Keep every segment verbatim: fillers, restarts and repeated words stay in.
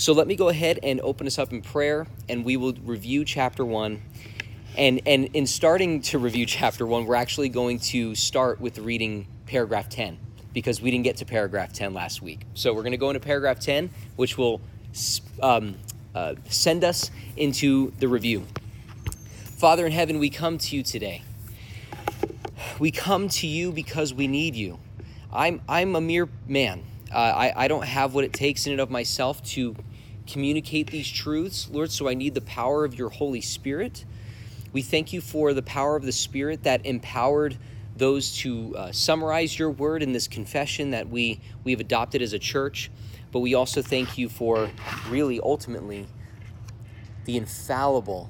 So let me go ahead and open us up in prayer, and we will review chapter one. And and in starting to review chapter one, we're actually going to start with reading paragraph ten, because we didn't get to paragraph ten last week. So we're going to go into paragraph ten, which will um, uh, send us into the review. Father in heaven, we come to you today. We come to you because we need you. I'm I'm a mere man. Uh, I, I don't have what it takes in and of myself to communicate these truths, Lord, so I need the power of your Holy Spirit. We thank you for the power of the Spirit that empowered those to uh, summarize your word in this confession that we, we have adopted as a church. But we also thank you for, really, ultimately, the infallible,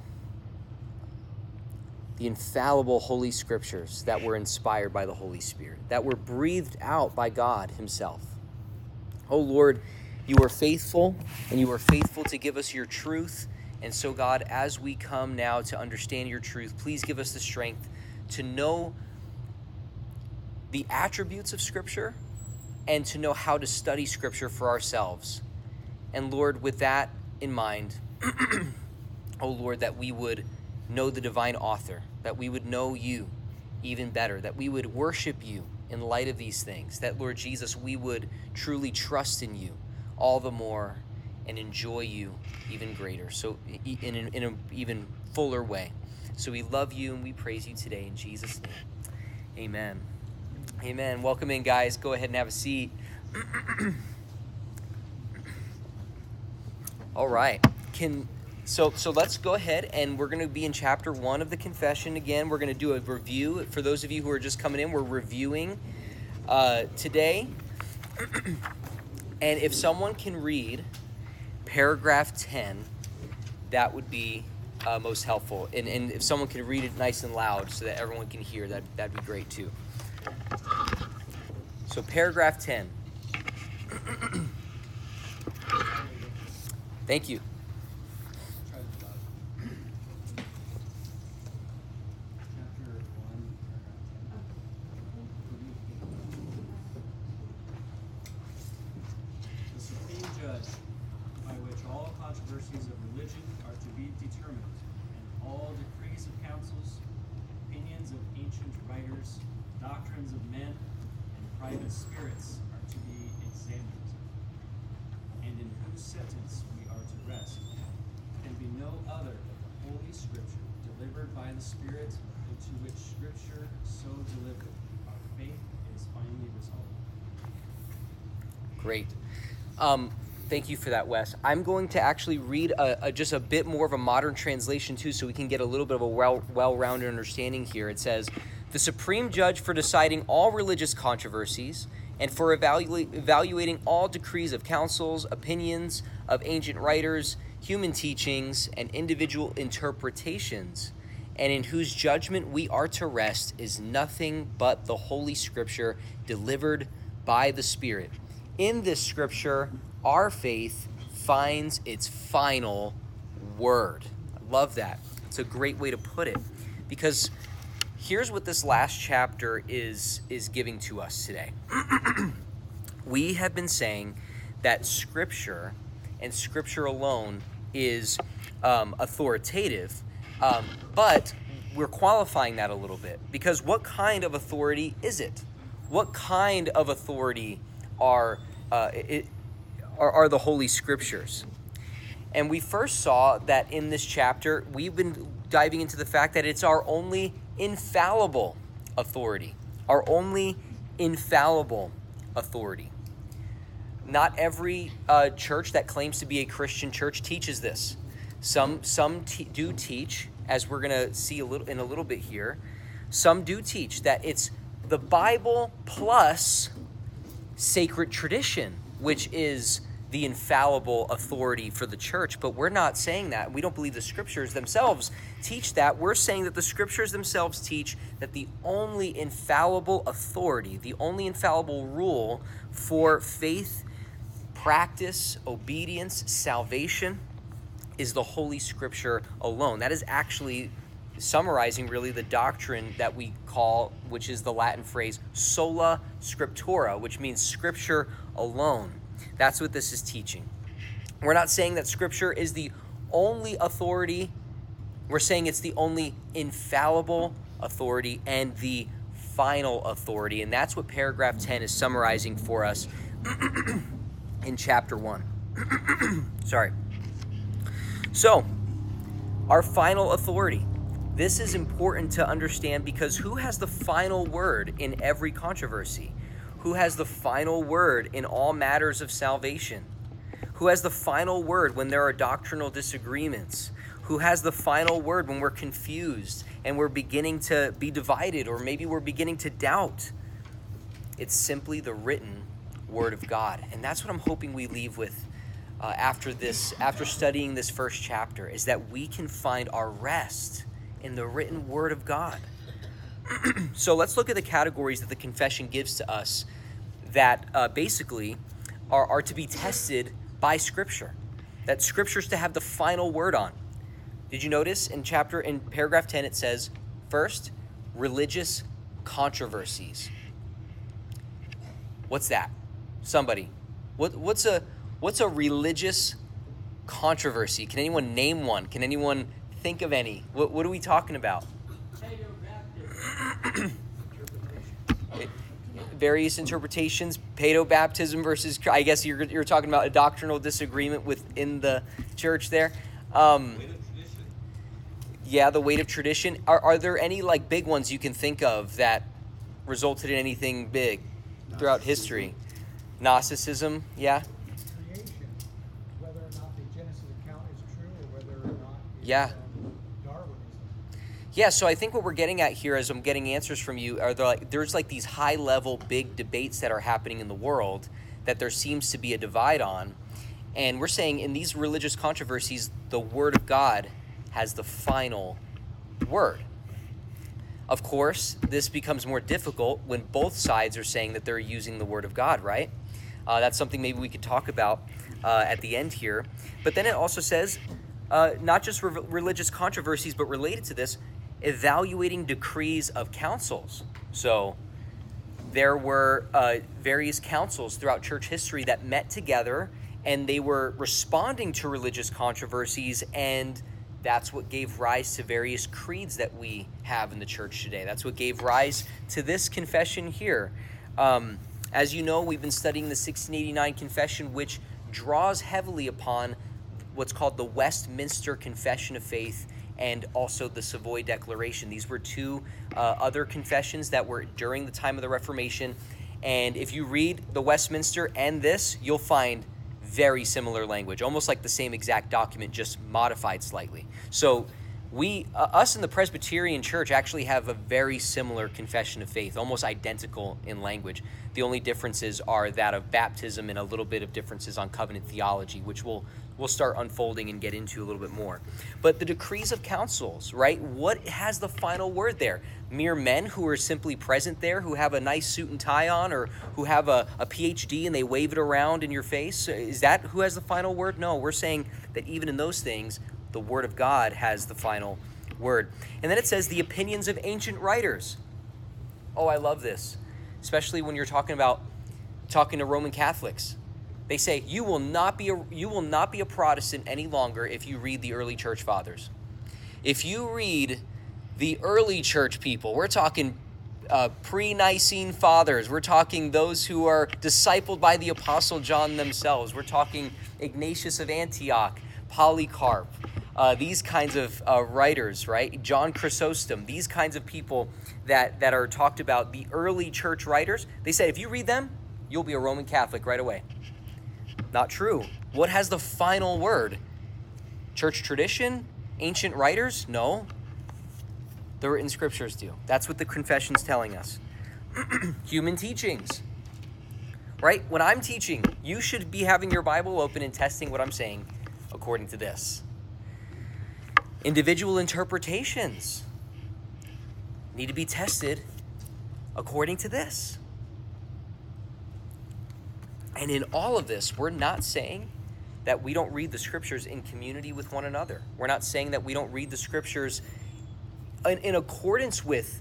the infallible Holy Scriptures that were inspired by the Holy Spirit, that were breathed out by God himself. Oh, Lord, you are faithful, and you are faithful to give us your truth. And so, God, as we come now to understand your truth, please give us the strength to know the attributes of Scripture and to know how to study Scripture for ourselves. And Lord, with that in mind, oh Lord, that we would know the divine author, that we would know you even better, that we would worship you in light of these things, that, Lord Jesus, we would truly trust in you all the more and enjoy you even greater, so in an in a even fuller way. So we love you and we praise you today in Jesus' name. Amen. Amen. Welcome in, guys. Go ahead and have a seat. All right. Can so so let's go ahead, and we're going to be in chapter one of the confession again. We're going to do a review. For those of you who are just coming in, we're reviewing uh, today. And if someone can read paragraph ten, that would be uh, most helpful. And, and if someone can read it nice and loud so that everyone can hear, that, that'd be great too. So paragraph ten. Thank you. Controversies of religion are to be determined, and all decrees of councils, opinions of ancient writers, doctrines of men, and private spirits are to be examined, and in whose sentence we are to rest, can be no other but the Holy Scripture, delivered by the Spirit, into which Scripture so delivered, our faith is finally resolved. Great. Um, Thank you for that, Wes. I'm going to actually read a, a, just a bit more of a modern translation, too, so we can get a little bit of a well, well-rounded understanding here. It says, the supreme judge for deciding all religious controversies and for evalu- evaluating all decrees of councils, opinions of ancient writers, human teachings, and individual interpretations, and in whose judgment we are to rest, is nothing but the Holy Scripture delivered by the Spirit. In this Scripture, our faith finds its final word. I love that. It's a great way to put it, because here's what this last chapter is is giving to us today. We have been saying that Scripture and Scripture alone is um, authoritative, um, but we're qualifying that a little bit, because what kind of authority is it? What kind of authority are uh, it? Are, are the Holy Scriptures? And we first saw that in this chapter, we've been diving into the fact that it's our only infallible authority. Our only infallible authority. Not every uh, church that claims to be a Christian church teaches this. Some some te- do teach, as we're going to see a little in a little bit here, some do teach that it's the Bible plus sacred tradition, which is the infallible authority for the church. But we're not saying that. We don't believe the Scriptures themselves teach that. We're saying that the Scriptures themselves teach that the only infallible authority, the only infallible rule for faith, practice, obedience, salvation is the Holy Scripture alone. That is actually summarizing really the doctrine that we call, which is the Latin phrase sola scriptura, which means Scripture alone. That's what this is teaching. We're not saying that Scripture is the only authority. We're saying it's the only infallible authority and the final authority. And that's what paragraph ten is summarizing for us in chapter one. Sorry. So, our final authority. This is important to understand because who has the final word in every controversy? Who has the final word in all matters of salvation? Who has the final word when there are doctrinal disagreements? Who has the final word when we're confused and we're beginning to be divided, or maybe we're beginning to doubt? It's simply the written word of God. And that's what I'm hoping we leave with uh, after this, after studying this first chapter, is that we can find our rest in the written word of God. So let's look at the categories that the confession gives to us that uh, basically are, are to be tested by Scripture, that Scripture's to have the final word on. Did you notice in chapter, in paragraph ten, it says, first, religious controversies. What's that? Somebody. What, what's a what's a religious controversy? Can anyone name one? Can anyone think of any? What, what are we talking about? Various interpretations, paedo-baptism versus, I guess you're you're talking about a doctrinal disagreement within the church there. Um, Weight of tradition. yeah, the weight of tradition. Are are there any like big ones you can think of that resulted in anything big throughout history? Gnosticism, yeah. Creation, whether or not the Genesis account is true or whether or not it's Yeah. um, Darwinism. Yeah, so I think what we're getting at here as I'm getting answers from you are there like there's like these high level big debates that are happening in the world that there seems to be a divide on. And we're saying in these religious controversies, the word of God has the final word. Of course, this becomes more difficult when both sides are saying that they're using the word of God, right? Uh, that's something maybe we could talk about uh, at the end here. But then it also says, uh, not just re- religious controversies, but related to this, evaluating decrees of councils. So there were uh, various councils throughout church history that met together, and they were responding to religious controversies, and that's what gave rise to various creeds that we have in the church today. That's what gave rise to this confession here. Um, as you know, we've been studying the sixteen eighty-nine Confession, which draws heavily upon what's called the Westminster Confession of Faith and also the Savoy Declaration. These were two uh, other confessions that were during the time of the Reformation. And if you read the Westminster and this, you'll find very similar language, almost like the same exact document, just modified slightly. So we, uh, us in the Presbyterian Church actually have a very similar confession of faith, almost identical in language. The only differences are that of baptism and a little bit of differences on covenant theology, which we'll we'll start unfolding and get into a little bit more. But the decrees of councils, right? What has the final word there? Mere men who are simply present there, who have a nice suit and tie on, or who have a, a P H D and they wave it around in your face? Is that who has the final word? No, we're saying that even in those things, the word of God has the final word. And then it says the opinions of ancient writers. Oh, I love this, especially when you're talking about talking to Roman Catholics. They say you will not be a, you will not be a Protestant any longer if you read the early church fathers. If you read the early church people, we're talking uh, pre-Nicene fathers. We're talking those who are discipled by the Apostle John themselves. We're talking Ignatius of Antioch, Polycarp, uh, these kinds of uh, writers, right? John Chrysostom, these kinds of people that, that are talked about, the early church writers. They said if you read them, you'll be a Roman Catholic right away. Not true. What has the final word? Church tradition? Ancient writers? No. The written scriptures do. That's what the confession's telling us. Human teachings. Right? When I'm teaching, you should be having your Bible open and testing what I'm saying according to this. Individual interpretations need to be tested according to this. And in all of this, we're not saying that we don't read the scriptures in community with one another. We're not saying that we don't read the scriptures in, in accordance with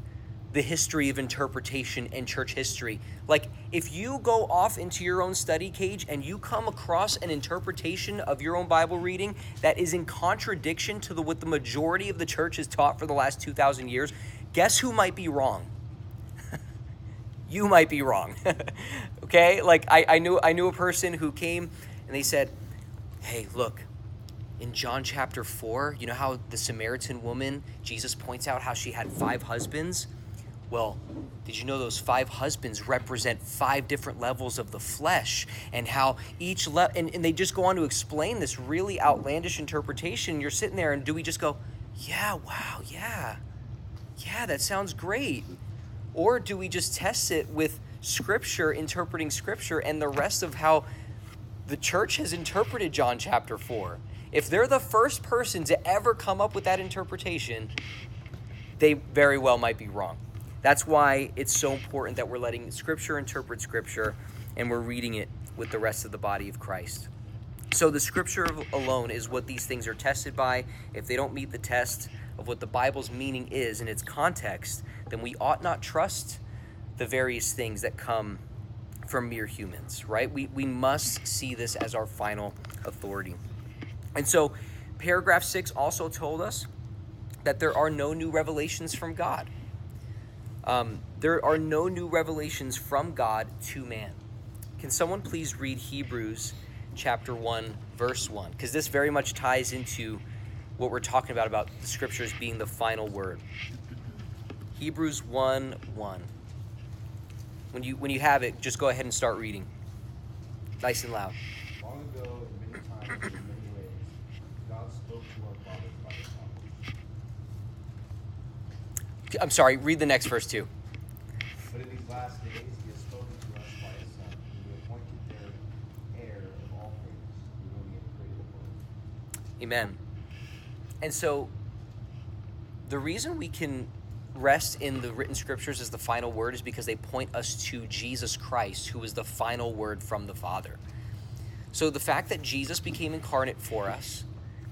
the history of interpretation and church history. Like, if you go off into your own study cage and you come across an interpretation of your own Bible reading that is in contradiction to the, what the majority of the church has taught for the last two thousand years, guess who might be wrong? You might be wrong. Okay? Like, I, I knew I knew a person who came and they said, hey, look, in John chapter four, you know how the Samaritan woman, Jesus points out how she had five husbands? Well, did you know those five husbands represent five different levels of the flesh, and how each le- and, and they just go on to explain this really outlandish interpretation. You're sitting there and do we just go, yeah, wow, yeah, yeah, that sounds great? Or do we just test it with scripture, interpreting scripture, and the rest of how the church has interpreted John chapter four? If they're the first person to ever come up with that interpretation, they very well might be wrong. That's why it's so important that we're letting Scripture interpret Scripture and we're reading it with the rest of the body of Christ. So the Scripture alone is what these things are tested by. If they don't meet the test of what the Bible's meaning is in its context, then we ought not trust the various things that come from mere humans, right? We, we must see this as our final authority. And so paragraph six also told us that there are no new revelations from God. Um, there are no new revelations from God to man. Can someone please read Hebrews chapter one, verse one? Because this very much ties into what we're talking about, about the scriptures being the final word. Hebrews one, one. When you, when you have it, just go ahead and start reading. Nice and loud. Long ago, and many times, and in many ways, God spoke to our fathers by the prophets. I'm sorry, read the next verse too. But in these last days, he has spoken to us by his Son, whom he appointed their heir of all things, through whom he had created the world. Amen. And so the reason we can rest in the written scriptures as the final word is because they point us to Jesus Christ, who is the final word from the Father. So the fact that Jesus became incarnate for us,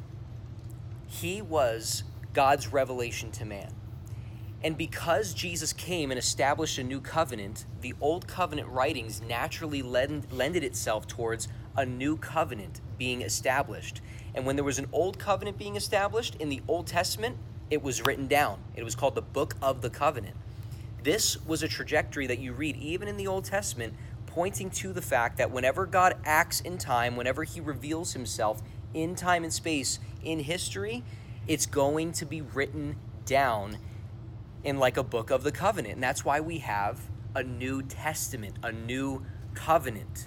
he was God's revelation to man. And because Jesus came and established a new covenant, the old covenant writings naturally lend, lended itself towards a new covenant being established. And when there was an old covenant being established in the Old Testament, it was written down. It was called the Book of the Covenant. This was a trajectory that you read even in the Old Testament, pointing to the fact that whenever God acts in time, whenever he reveals himself in time and space in history, it's going to be written down in like a book of the covenant. And that's why we have a New Testament, a new covenant.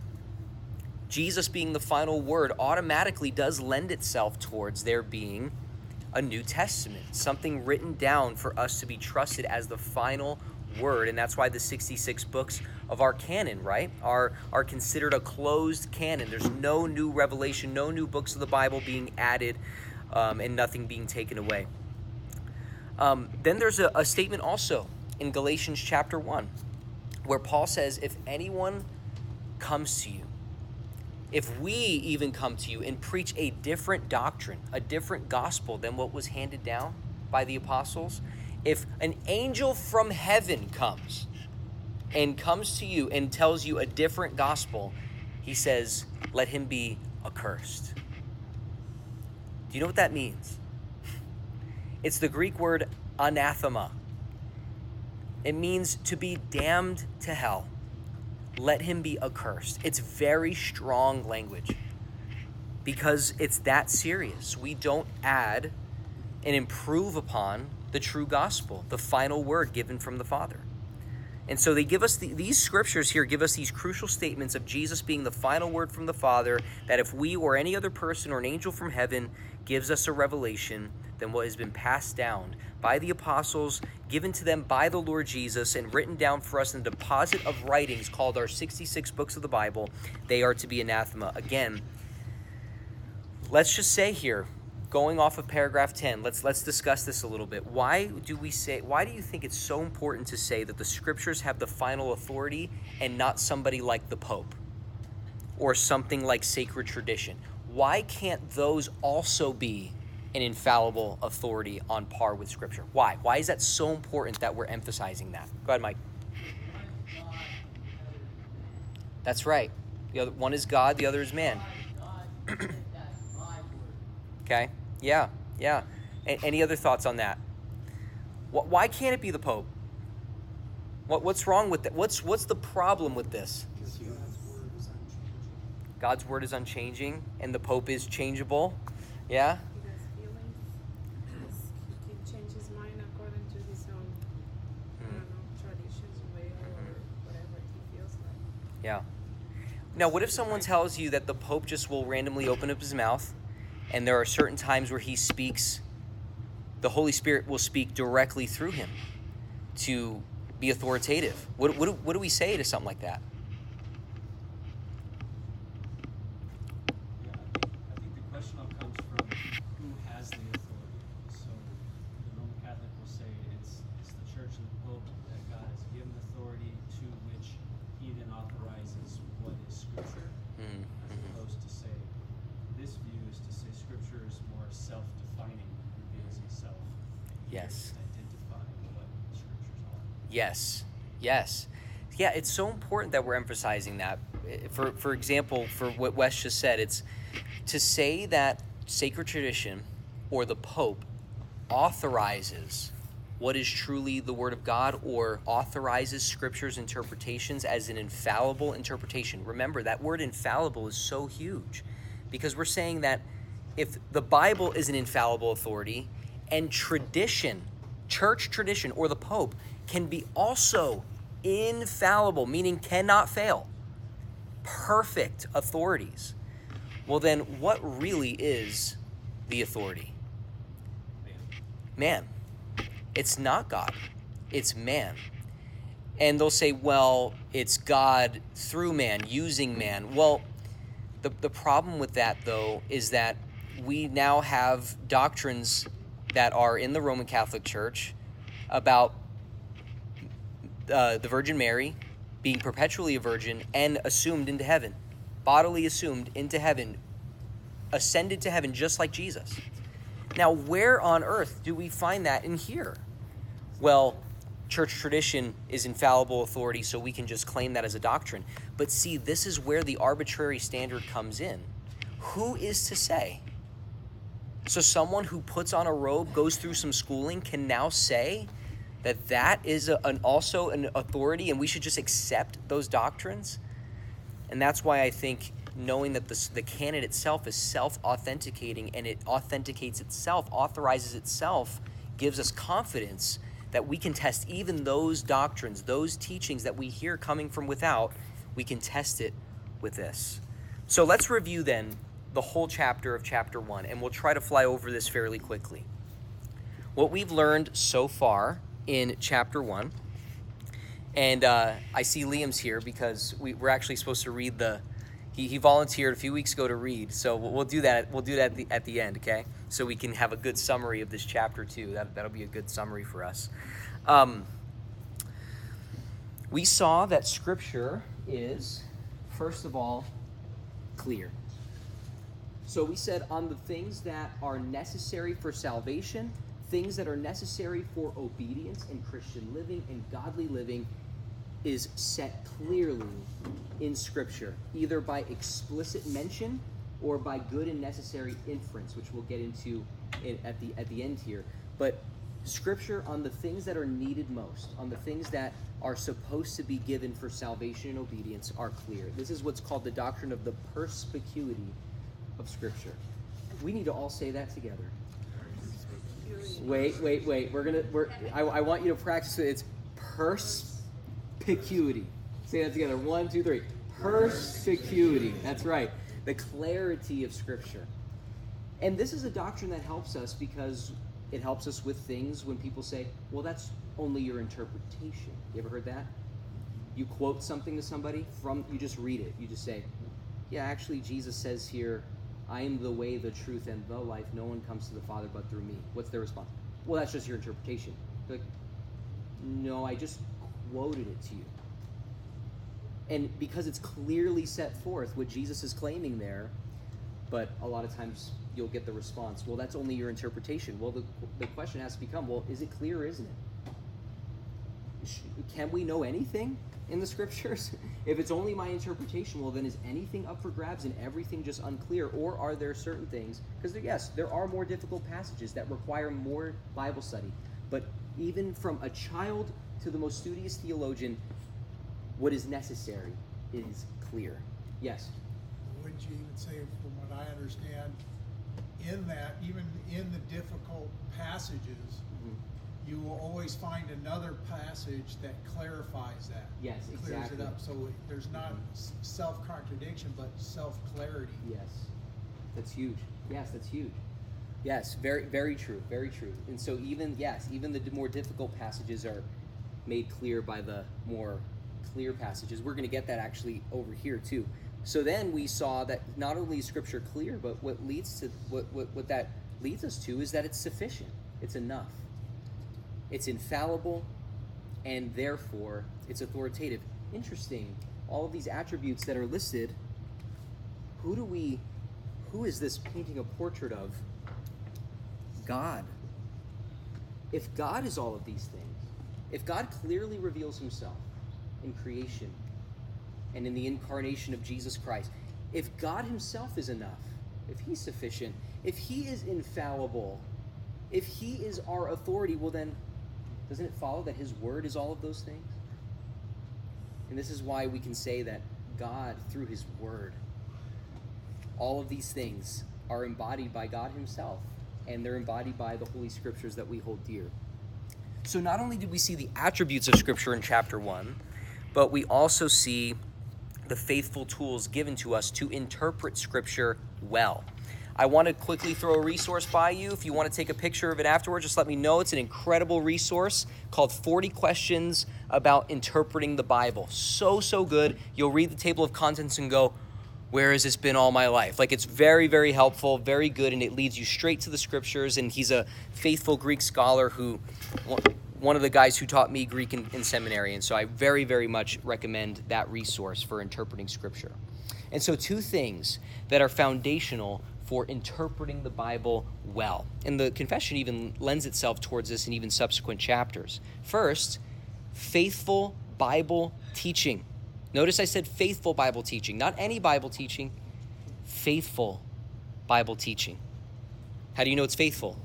Jesus being the final word automatically does lend itself towards there being a New Testament, something written down for us to be trusted as the final word. And that's why the sixty-six books of our canon, right, are, are considered a closed canon. There's no new revelation, no new books of the Bible being added, um, and nothing being taken away. Um, then there's a, a statement also in Galatians chapter one, where Paul says, if anyone comes to you, if we even come to you and preach a different doctrine, a different gospel than what was handed down by the apostles, if an angel from heaven comes and comes to you and tells you a different gospel, he says, let him be accursed. Do you know what that means? It's the Greek word anathema. It means to be damned to hell. Let him be accursed. It's very strong language because it's that serious. We don't add and improve upon the true gospel, the final word given from the Father. And so they give us the, these scriptures here give us these crucial statements of Jesus being the final word from the Father, that if we or any other person or an angel from heaven gives us a revelation, then what has been passed down by the apostles, given to them by the Lord Jesus, and written down for us in the deposit of writings called our sixty-six books of the Bible, they are to be anathema. Again, let's just say here, going off of paragraph ten, let's let's discuss this a little bit. Why do we say, why do you think it's so important to say that the scriptures have the final authority and not somebody like the Pope or something like sacred tradition? Why can't those also be an infallible authority on par with Scripture. Why? Why is that so important that we're emphasizing that? Go ahead, Mike. That's right. The other one is God, the other is man. Okay. Yeah. Yeah. A- any other thoughts on that? Wh- Why can't it be the Pope? What What's wrong with that? What's What's the problem with this? God's word is unchanging, and the Pope is changeable. Yeah. He has feelings. He can change his mind according to his own, I don't know, traditions, way, or whatever he feels like. Yeah. Now, what if someone tells you that the Pope just will randomly open up his mouth, and there are certain times where he speaks, the Holy Spirit will speak directly through him to be authoritative? What, what, do, what do we say to something like that? Yeah, I think, I think the question all comes from who has the authority. So the Roman Catholic will say it's, it's the Church and the Pope that God has given authority to which he then authorizes what is Scripture, Mm-hmm. as opposed to say, this view is to say Scripture is more self-defining, reveals himself. Yes. Identifying what the Scriptures are. Yes, yes. Yeah, it's so important that we're emphasizing that. For for example, for what Wes just said, it's to say that sacred tradition or the Pope authorizes what is truly the Word of God or authorizes Scripture's interpretations as an infallible interpretation. Remember, that word infallible is so huge because we're saying that if the Bible is an infallible authority and tradition, church tradition or the Pope can be also infallible, meaning cannot fail, perfect authorities, well then what really is the authority? Man. It's not God. It's man. And they'll say, well, it's God through man, using man. Well, the, the problem with that, though, is that we now have doctrines that are in the Roman Catholic Church about uh, the Virgin Mary being perpetually a virgin and assumed into heaven, bodily assumed into heaven, ascended to heaven just like Jesus. Now, where on earth do we find that in here? Well, church tradition is infallible authority, so we can just claim that as a doctrine. But see, this is where the arbitrary standard comes in. Who is to say? So someone who puts on a robe, goes through some schooling, can now say that that is a, an also an authority and we should just accept those doctrines? And that's why I think knowing that the, the canon itself is self-authenticating and it authenticates itself, authorizes itself, gives us confidence that we can test even those doctrines, those teachings that we hear coming from without, we can test it with this. So let's review then the whole chapter of chapter one, and we'll try to fly over this fairly quickly. What we've learned so far in chapter one, and uh, I see Liam's here because we, we're actually supposed to read the, he, he volunteered a few weeks ago to read, so we'll, we'll do that, we'll do that at the, at the end, okay? So we can have a good summary of this chapter too. That, that'll be a good summary for us. Um, we saw that Scripture is, first of all, clear. So we said on the things that are necessary for salvation, things that are necessary for obedience and Christian living and godly living is set clearly in Scripture, either by explicit mention or by good and necessary inference, which we'll get into in, at the at the end here. But Scripture on the things that are needed most, on the things that are supposed to be given for salvation and obedience are clear. This is what's called the doctrine of the perspicuity of Scripture. We need to all say that together. Wait, wait, wait. We're gonna. We're. I, I want you to practice it. It's perspicuity. Say that together. One, two, three. Perspicuity. That's right. The clarity of Scripture. And this is a doctrine that helps us because it helps us with things when people say, well, that's only your interpretation. You ever heard that? You quote something to somebody from, you just read it. You just say, yeah, actually Jesus says here, I am the way, the truth, and the life. No one comes to the Father but through me. What's their response? Well, that's just your interpretation. They're like, no, I just quoted it to you. And because it's clearly set forth what Jesus is claiming there, But a lot of times you'll get the response, well, that's only your interpretation. Well, the, the question has to become, well, is it clear or isn't it? Can we know anything in the scriptures? If it's only my interpretation, well, then is anything up for grabs and everything just unclear? Or are there certain things? Because yes, there are more difficult passages that require more Bible study. But even from a child to the most studious theologian, what is necessary is clear. Yes? Wouldn't you even say, from what I understand, in that, even in the difficult passages, mm-hmm. you will always find another passage that clarifies that. Yes, clears exactly. it up. So there's not mm-hmm. self-contradiction, but self-clarity. Yes, that's huge. Yes, that's huge. Yes, very, very true, very true. And so even, yes, even the more difficult passages are made clear by the more clear passages. We're going to get that actually over here too. So then we saw that not only is Scripture clear, but what leads to what, what, what that leads us to is that it's sufficient. It's enough. It's infallible, and therefore it's authoritative. Interesting. All of these attributes that are listed, who do we, who is this painting a portrait of? God. If God is all of these things, if God clearly reveals himself in creation and in the incarnation of Jesus Christ, if God himself is enough, if he's sufficient, if he is infallible, if he is our authority, well then, doesn't it follow that his word is all of those things? And this is why we can say that God, through his word, all of these things are embodied by God himself, and they're embodied by the Holy Scriptures that we hold dear. So not only did we see the attributes of Scripture in chapter one, but we also see the faithful tools given to us to interpret Scripture well. I want to quickly throw a resource by you. If you want to take a picture of it afterwards, just let me know. It's an incredible resource called forty Questions About Interpreting the Bible. So, so good. You'll read the table of contents and go, where has this been all my life? Like, it's very, very helpful, very good, and it leads you straight to the Scriptures. And he's a faithful Greek scholar who, one of the guys who taught me Greek in, in seminary. And so I very, very much recommend that resource for interpreting Scripture. And so two things that are foundational for interpreting the Bible well. And the confession even lends itself towards this in even subsequent chapters. First, faithful Bible teaching. Notice I said faithful Bible teaching, not any Bible teaching, faithful Bible teaching. How do you know it's faithful?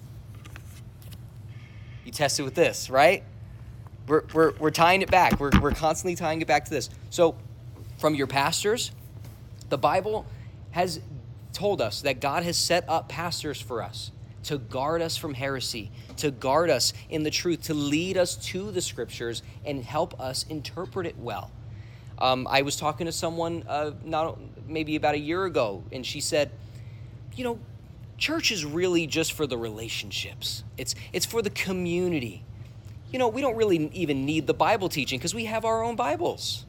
You test it with this, right? We're, we're, we're tying it back. We're, we're constantly tying it back to this. So from your pastors, the Bible has told us that God has set up pastors for us to guard us from heresy, to guard us in the truth, to lead us to the Scriptures and help us interpret it well. Um, I was talking to someone uh, not maybe about a year ago, and she said, you know, church is really just for the relationships. It's it's for the community. You know, we don't really even need the Bible teaching because we have our own Bibles.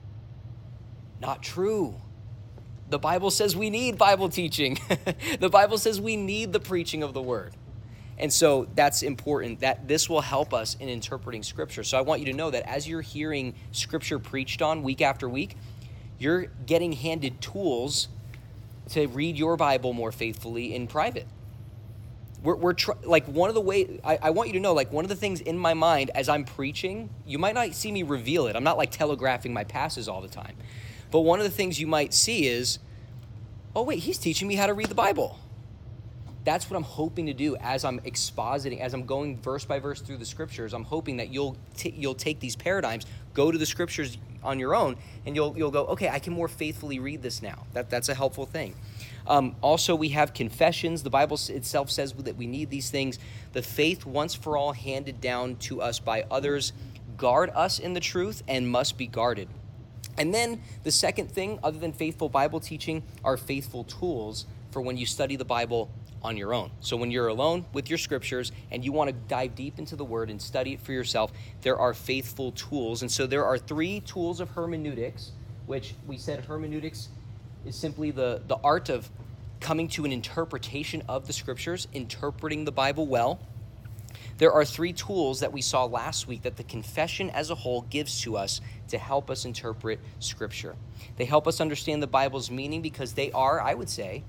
Not true. The Bible says we need Bible teaching. The Bible says we need the preaching of the word. And so that's important, that this will help us in interpreting Scripture. So I want you to know that as you're hearing Scripture preached on week after week, you're getting handed tools to read your Bible more faithfully in private. We're, we're tr- like one of the ways, I, I want you to know, like one of the things in my mind as I'm preaching, you might not see me reveal it. I'm not like telegraphing my passes all the time. But one of the things you might see is, oh wait, he's teaching me how to read the Bible. That's what I'm hoping to do as I'm expositing, as I'm going verse by verse through the Scriptures. I'm hoping that you'll t- you'll take these paradigms, go to the Scriptures on your own, and you'll you'll go, okay, I can more faithfully read this now. That that's a helpful thing. Um, also, we have confessions. The Bible itself says that we need these things. The faith once for all handed down to us by others guard us in the truth and must be guarded. And then the second thing, other than faithful Bible teaching, are faithful tools for when you study the Bible on your own. So when you're alone with your Scriptures and you want to dive deep into the Word and study it for yourself, there are faithful tools. And so there are three tools of hermeneutics, which we said hermeneutics is simply the, the art of coming to an interpretation of the Scriptures, interpreting the Bible well. There are three tools that we saw last week that the confession as a whole gives to us to help us interpret Scripture. They help us understand the Bible's meaning because they are, I would say,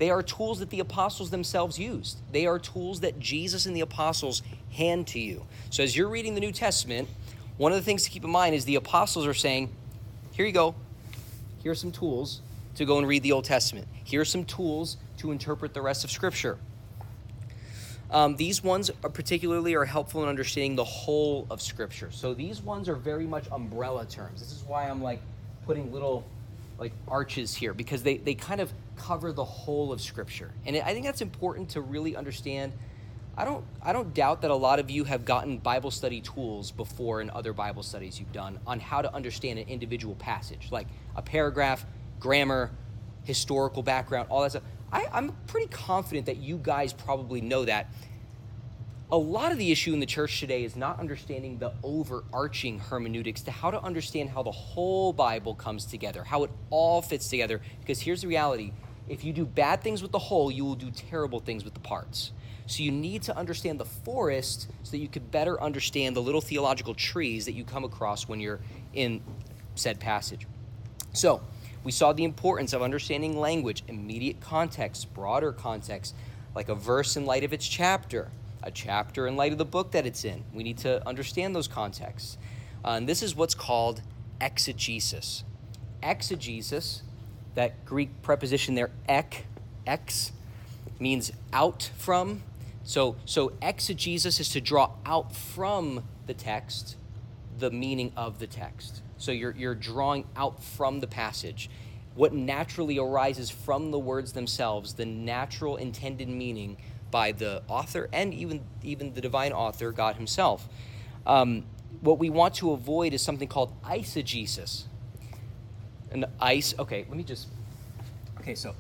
They are tools that the apostles themselves used. They are tools that Jesus and the apostles hand to you. So as you're reading the New Testament, one of the things to keep in mind is the apostles are saying, here you go. Here are some tools to go and read the Old Testament. Here are some tools to interpret the rest of Scripture. Um, these ones are particularly are helpful in understanding the whole of Scripture. So these ones are very much umbrella terms. This is why I'm like putting little like arches here, because they, they kind of cover the whole of Scripture. And I think that's important to really understand. I don't I don't doubt that a lot of you have gotten Bible study tools before in other Bible studies you've done on how to understand an individual passage, like a paragraph, grammar, historical background, all that stuff. I, I'm pretty confident that you guys probably know that. A lot of the issue in the church today is not understanding the overarching hermeneutics to how to understand how the whole Bible comes together, how it all fits together. Because here's the reality. If you do bad things with the whole, you will do terrible things with the parts. So you need to understand the forest so that you could better understand the little theological trees that you come across when you're in said passage. So we saw the importance of understanding language, immediate context, broader context, like a verse in light of its chapter, a chapter in light of the book that it's in. We need to understand those contexts. Uh, and this is what's called exegesis. Exegesis, that Greek preposition there, ek, ex, means out from. So, so exegesis is to draw out from the text the meaning of the text. So you're you're drawing out from the passage what naturally arises from the words themselves, the natural intended meaning by the author and even, even the divine author, God himself. Um, what we want to avoid is something called eisegesis. And ice, okay, let me just, okay, so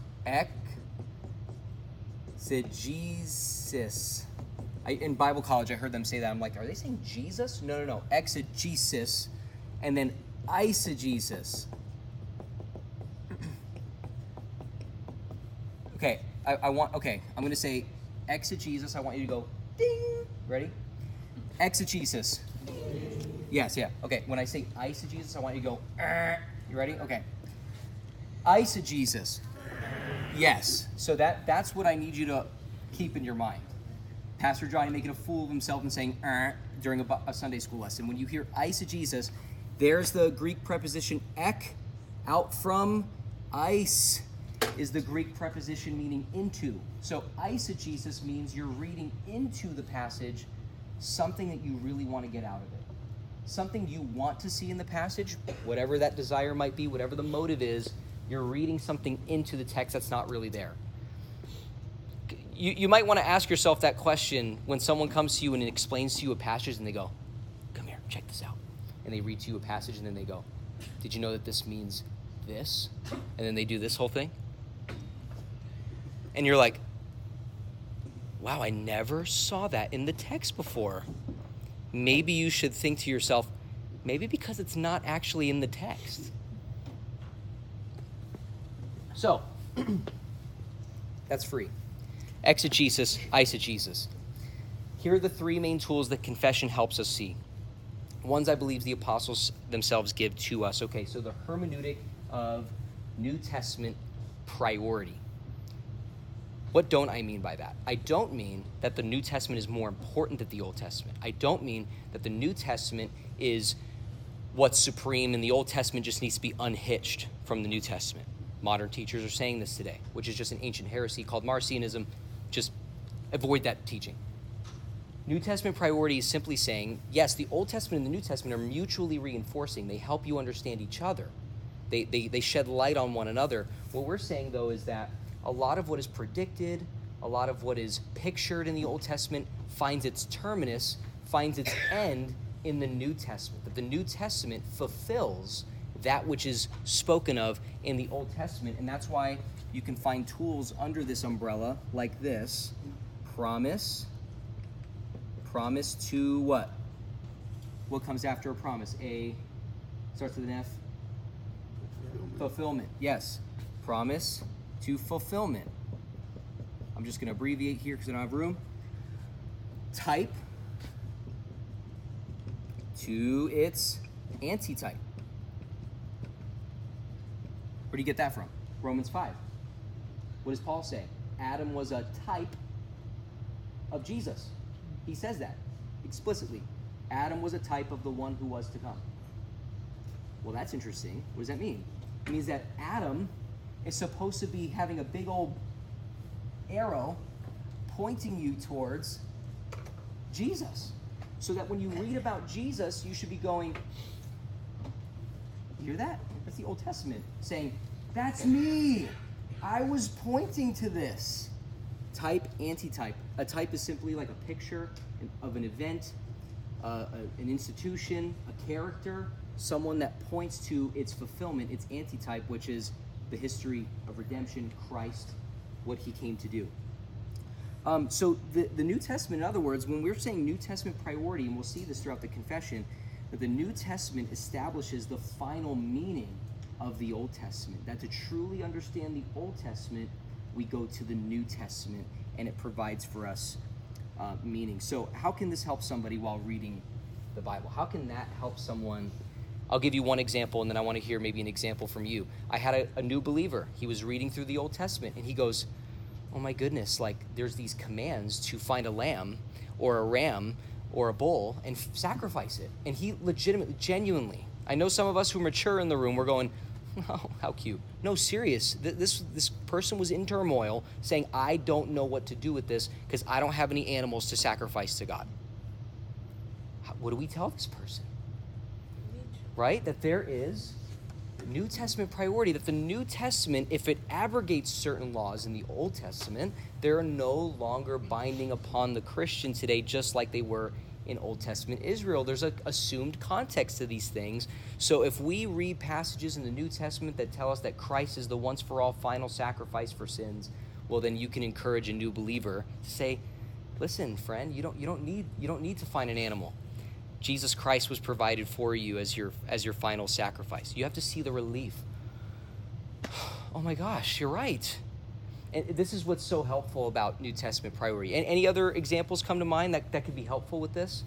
exegesis. I, in Bible college, I heard them say that. I'm like, are they saying Jesus? No, no, no, exegesis, and then eisegesis. Okay, I, I want, okay, I'm going to say exegesis. I want you to go ding. Ready? Exegesis. Yes, yeah. Okay, when I say eisegesis, I want you to go, uh, you ready? Okay. Eisegesis. Yes. So that that's what I need you to keep in your mind. Pastor Johnny making a fool of himself and saying uh, during a, a Sunday school lesson. When you hear eisegesis, there's the Greek preposition ek, out from. Eis is the Greek preposition meaning into. So eisegesis means you're reading into the passage something that you really want to get out of it. Something you want to see in the passage, whatever that desire might be, whatever the motive is, you're reading something into the text that's not really there. You, you might want to ask yourself that question when someone comes to you and explains to you a passage and they go, come here, check this out. And they read to you a passage and then they go, did you know that this means this? And then they do this whole thing. And you're like, wow, I never saw that in the text before. Maybe you should think to yourself, maybe because it's not actually in the text. So, that's free. Exegesis, eisegesis. Here are the three main tools that confession helps us see. Ones I believe the apostles themselves give to us. Okay, so the hermeneutic of New Testament priority. What don't I mean by that? I don't mean that the New Testament is more important than the Old Testament. I don't mean that the New Testament is what's supreme and the Old Testament just needs to be unhitched from the New Testament. Modern teachers are saying this today, which is just an ancient heresy called Marcionism. Just avoid that teaching. New Testament priority is simply saying, yes, the Old Testament and the New Testament are mutually reinforcing. They help you understand each other. They, they, they shed light on one another. What we're saying, though, is that a lot of what is predicted, a lot of what is pictured in the Old Testament finds its terminus, finds its end in the New Testament. That the New Testament fulfills that which is spoken of in the Old Testament. And that's why you can find tools under this umbrella like this. Promise. Promise to what? What comes after a promise? A, starts with an F? Fulfillment. Fulfillment, yes. Promise to fulfillment. I'm just going to abbreviate here because I don't have room. Type to its antitype. Where do you get that from? Romans five. What does Paul say? Adam was a type of Jesus. He says that explicitly. Adam was a type of the one who was to come. Well, that's interesting. What does that mean? It means that Adam is supposed to be having a big old arrow pointing you towards Jesus. So that when you read about Jesus, you should be going, you hear that? That's the Old Testament saying, that's me. I was pointing to this. Type, antitype. A type is simply like a picture of an event, uh, a, an institution, a character, someone that points to its fulfillment, its antitype, which is the history of redemption, Christ, what he came to do. Um, so the, the New Testament, in other words, when we're saying New Testament priority, and we'll see this throughout the confession, that the New Testament establishes the final meaning of the Old Testament. That to truly understand the Old Testament, we go to the New Testament, and it provides for us uh, meaning. So how can this help somebody while reading the Bible? How can that help someone? I'll give you one example, and then I want to hear maybe an example from you. I had a, a new believer. He was reading through the Old Testament, and he goes, oh my goodness, like there's these commands to find a lamb or a ram or a bull and f- sacrifice it. And he legitimately, genuinely, I know some of us who are mature in the room, we're going, oh, how cute. No, serious. Th- this this person was in turmoil saying, I don't know what to do with this because I don't have any animals to sacrifice to God. How, what do we tell this person? Right? That there is New Testament priority, that the New Testament, if it abrogates certain laws in the Old Testament, they're no longer binding upon the Christian today, just like they were in Old Testament Israel. There's an assumed context to these things. So if we read passages in the New Testament that tell us that Christ is the once for all final sacrifice for sins, well, then you can encourage a new believer to say, listen, friend, you don't you don't need you don't need to find an animal. Jesus Christ was provided for you as your as your final sacrifice. You have to see the relief. Oh my gosh, you're right. And this is what's so helpful about New Testament priority. And any other examples come to mind that, that could be helpful with this?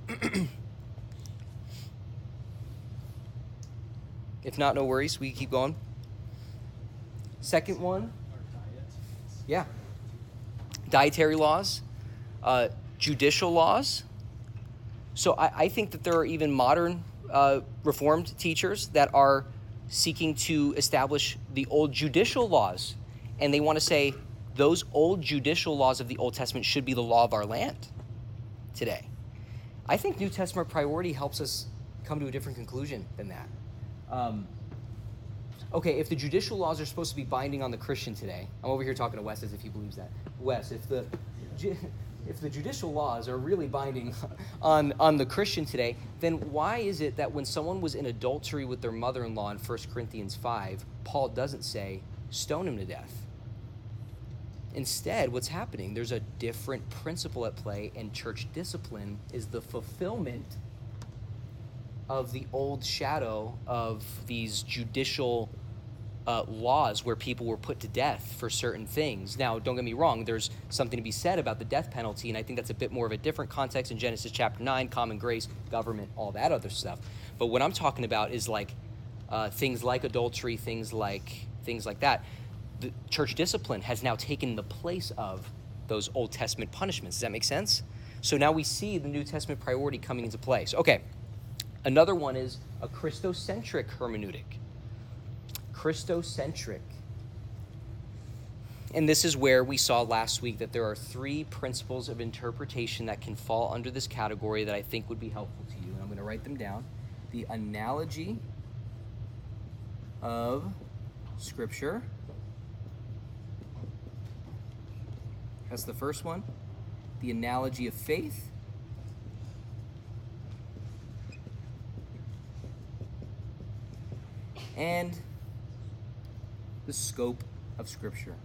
If not, no worries. We keep going. Second one. Our diet. Yeah. Dietary laws. Uh, judicial laws. So I, I think that there are even modern uh, Reformed teachers that are seeking to establish the old judicial laws. And they want to say those old judicial laws of the Old Testament should be the law of our land today. I think New Testament priority helps us come to a different conclusion than that. Um, okay, if the judicial laws are supposed to be binding on the Christian today, I'm over here talking to Wes as if he believes that. Wes, if the... Ju- If the judicial laws are really binding on, on the Christian today, then why is it that when someone was in adultery with their mother-in-law in First Corinthians five, Paul doesn't say, stone him to death? Instead, what's happening, there's a different principle at play, and church discipline is the fulfillment of the old shadow of these judicial Uh, laws where people were put to death for certain things. Now, don't get me wrong, there's something to be said about the death penalty, and I think that's a bit more of a different context in Genesis chapter nine, common grace, government, all that other stuff. But what I'm talking about is like uh, things like adultery, things like things like that. The church discipline has now taken the place of those Old Testament punishments. Does that make sense? So now we see the New Testament priority coming into place. Okay, another one is a Christocentric hermeneutic. Christocentric. And this is where we saw last week that there are three principles of interpretation that can fall under this category that I think would be helpful to you. And I'm going to write them down. The analogy of Scripture. That's the first one. The analogy of faith. And the scope of Scripture.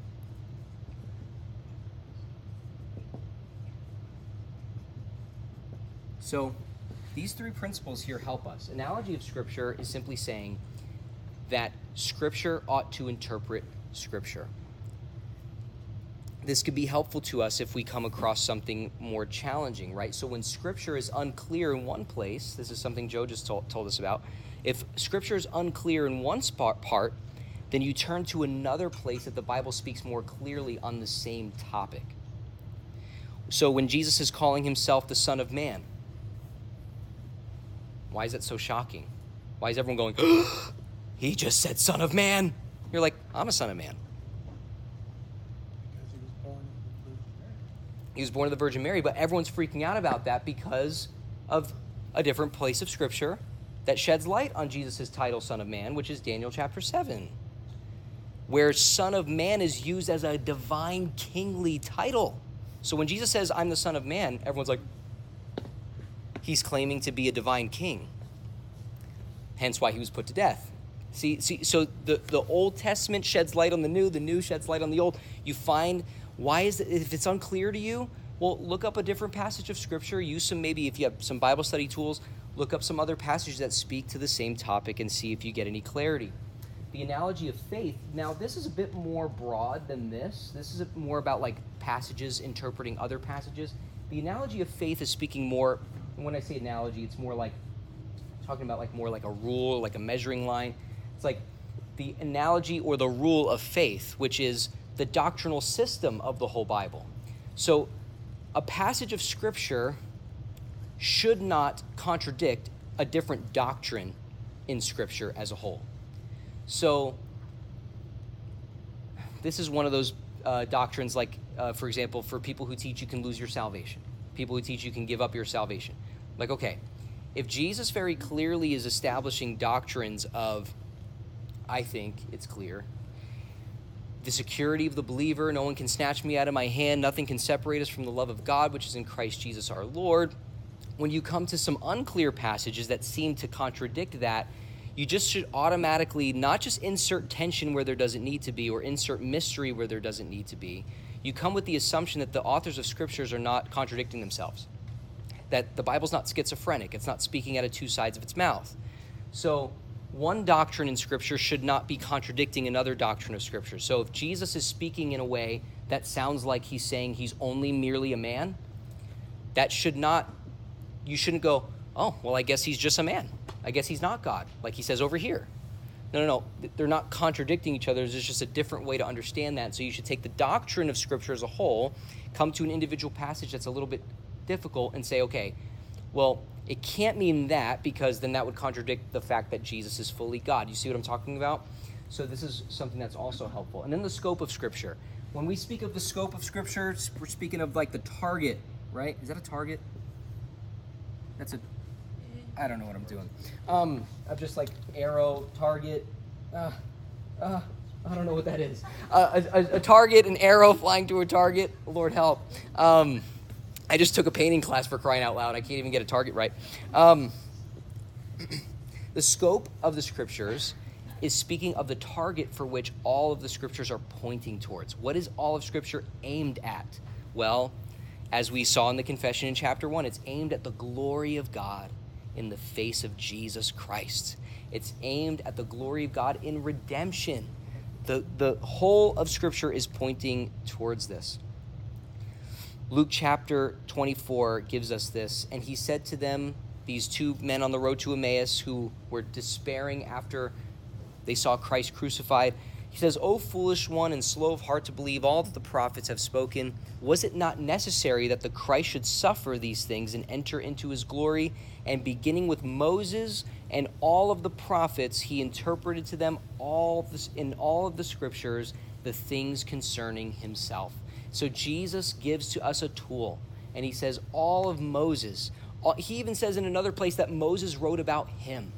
So these three principles here help us. Analogy of Scripture is simply saying that Scripture ought to interpret Scripture. This could be helpful to us if we come across something more challenging, right? So when Scripture is unclear in one place, this is something Joe just told, told us about, if Scripture is unclear in one spot, part, then you turn to another place that the Bible speaks more clearly on the same topic. So when Jesus is calling himself the Son of Man, why is that so shocking? Why is everyone going, he just said Son of Man? You're like, I'm a son of man. Because he was born of the Virgin Mary. He was born of the Virgin Mary, but everyone's freaking out about that because of a different place of Scripture that sheds light on Jesus' title, Son of Man, which is Daniel chapter seven, where Son of Man is used as a divine kingly title. So when Jesus says, I'm the Son of Man, everyone's like, he's claiming to be a divine king. Hence why he was put to death. See, see, so the, the Old Testament sheds light on the New, the New sheds light on the Old. You find, why is it, if it's unclear to you, well, look up a different passage of Scripture. Use some, maybe if you have some Bible study tools, look up some other passages that speak to the same topic and see if you get any clarity. The analogy of faith, now this is a bit more broad than this. This is more about like passages interpreting other passages. The analogy of faith is speaking more, and when I say analogy, it's more like, talking about like more like a rule, like a measuring line. It's like the analogy or the rule of faith, which is the doctrinal system of the whole Bible. So a passage of Scripture should not contradict a different doctrine in Scripture as a whole. So this is one of those uh, doctrines like, uh, for example, for people who teach you can lose your salvation. People who teach you can give up your salvation. Like, okay, if Jesus very clearly is establishing doctrines of, I think it's clear, the security of the believer, no one can snatch me out of my hand, nothing can separate us from the love of God, which is in Christ Jesus our Lord. When you come to some unclear passages that seem to contradict that, you just should automatically not just insert tension where there doesn't need to be or insert mystery where there doesn't need to be. You come with the assumption that the authors of Scriptures are not contradicting themselves, that the Bible's not schizophrenic. It's not speaking out of two sides of its mouth. So one doctrine in Scripture should not be contradicting another doctrine of Scripture. So if Jesus is speaking in a way that sounds like he's saying he's only merely a man, that should not, you shouldn't go, oh, well, I guess he's just a man. I guess he's not God, like he says over here. No, no, no. They're not contradicting each other. There's just a different way to understand that. So you should take the doctrine of Scripture as a whole, come to an individual passage that's a little bit difficult and say, okay, well, it can't mean that because then that would contradict the fact that Jesus is fully God. You see what I'm talking about? So this is something that's also helpful. And then the scope of Scripture. When we speak of the scope of Scripture, we're speaking of like the target, right? Is that a target? That's a, I don't know what I'm doing. Um, I'm just like arrow, target, uh, uh, I don't know what that is. Uh, a, a, a target, an arrow flying to a target, Lord help. Um, I just took a painting class for crying out loud. I can't even get a target right. Um, the scope of the Scriptures is speaking of the target for which all of the Scriptures are pointing towards. What is all of Scripture aimed at? Well, as we saw in the confession in chapter one, it's aimed at the glory of God in the face of Jesus Christ. It's aimed at the glory of God in redemption. The, the whole of Scripture is pointing towards this. Luke chapter twenty-four gives us this, and he said to them, these two men on the road to Emmaus who were despairing after they saw Christ crucified, he says, O foolish one and slow of heart to believe all that the prophets have spoken, was it not necessary that the Christ should suffer these things and enter into his glory? And beginning with Moses and all of the prophets, he interpreted to them all this, in all of the Scriptures the things concerning himself. So Jesus gives to us a tool, and he says all of Moses. All, he even says in another place that Moses wrote about him.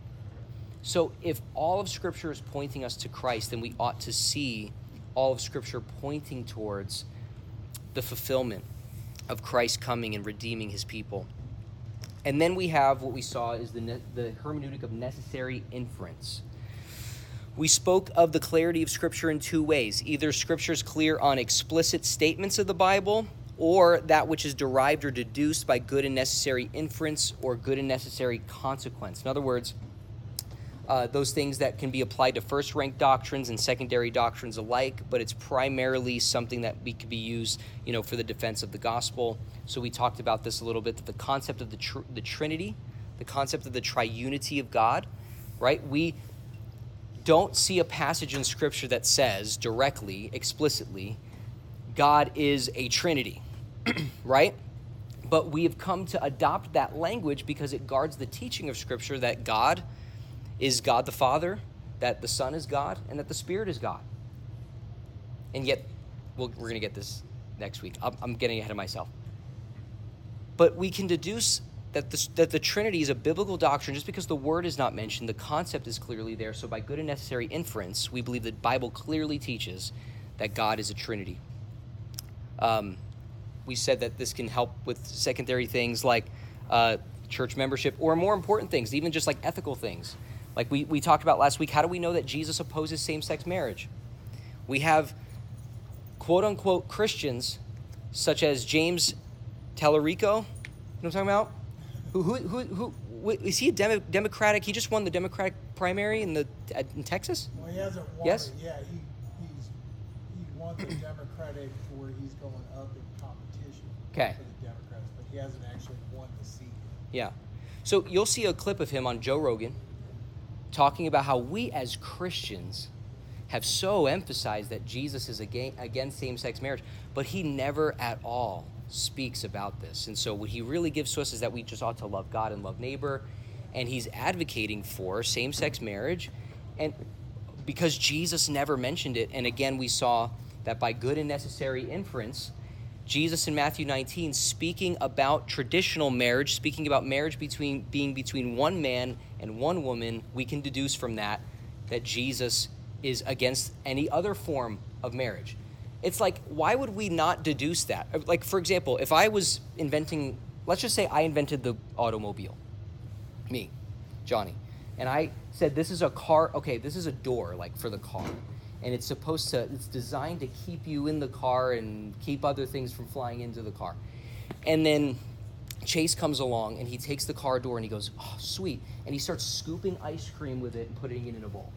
So if all of Scripture is pointing us to Christ, then we ought to see all of Scripture pointing towards the fulfillment of Christ coming and redeeming his people. And then we have what we saw is the, ne- the hermeneutic of necessary inference. We spoke of the clarity of Scripture in two ways. Either Scripture is clear on explicit statements of the Bible, or that which is derived or deduced by good and necessary inference or good and necessary consequence. In other words, uh, those things that can be applied to first-rank doctrines and secondary doctrines alike, but it's primarily something that we could be used, you know, for the defense of the gospel. So we talked about this a little bit, that the concept of the tr- the Trinity, the concept of the triunity of God, right? We don't see a passage in Scripture that says directly, explicitly, God is a Trinity, right? But we have come to adopt that language because it guards the teaching of Scripture that God is God the Father, that the Son is God, and that the Spirit is God. And yet, we'll, we're going to get this next week. I'm, I'm getting ahead of myself. But we can deduce that the, that the Trinity is a biblical doctrine just because the word is not mentioned. The concept is clearly there. So by good and necessary inference, we believe the Bible clearly teaches that God is a Trinity. Um, we said that this can help with secondary things like uh, church membership, or more important things, even just like ethical things. Like we, we talked about last week, how do we know that Jesus opposes same-sex marriage? We have quote-unquote Christians such as James Tallarico, you know what I'm talking about? Who, who, who, who, who is he a Demo, Democratic? He just won the Democratic primary in the in Texas? Well, he hasn't won Yes? it. Yeah, he, he's, he won the Democratic where he's going up in competition Okay. for the Democrats, but he hasn't actually won the seat. Yeah. So you'll see a clip of him on Joe Rogan talking about how we as Christians have so emphasized that Jesus is against, against same-sex marriage, but he never at all speaks about this. And so what he really gives to us is that we just ought to love God and love neighbor, and he's advocating for same-sex marriage, and because Jesus never mentioned it. And again, we saw that by good and necessary inference, Jesus in Matthew nineteen, speaking about traditional marriage, speaking about marriage between being between one man and one woman, we can deduce from that that Jesus is against any other form of marriage. It's like, why would we not deduce that? Like, for example, if I was inventing, let's just say I invented the automobile, me, Johnny, and I said, this is a car, okay, this is a door, like, for the car, and it's supposed to, it's designed to keep you in the car and keep other things from flying into the car. And then Chase comes along, and he takes the car door, and he goes, oh, sweet, and he starts scooping ice cream with it and putting it in a bowl.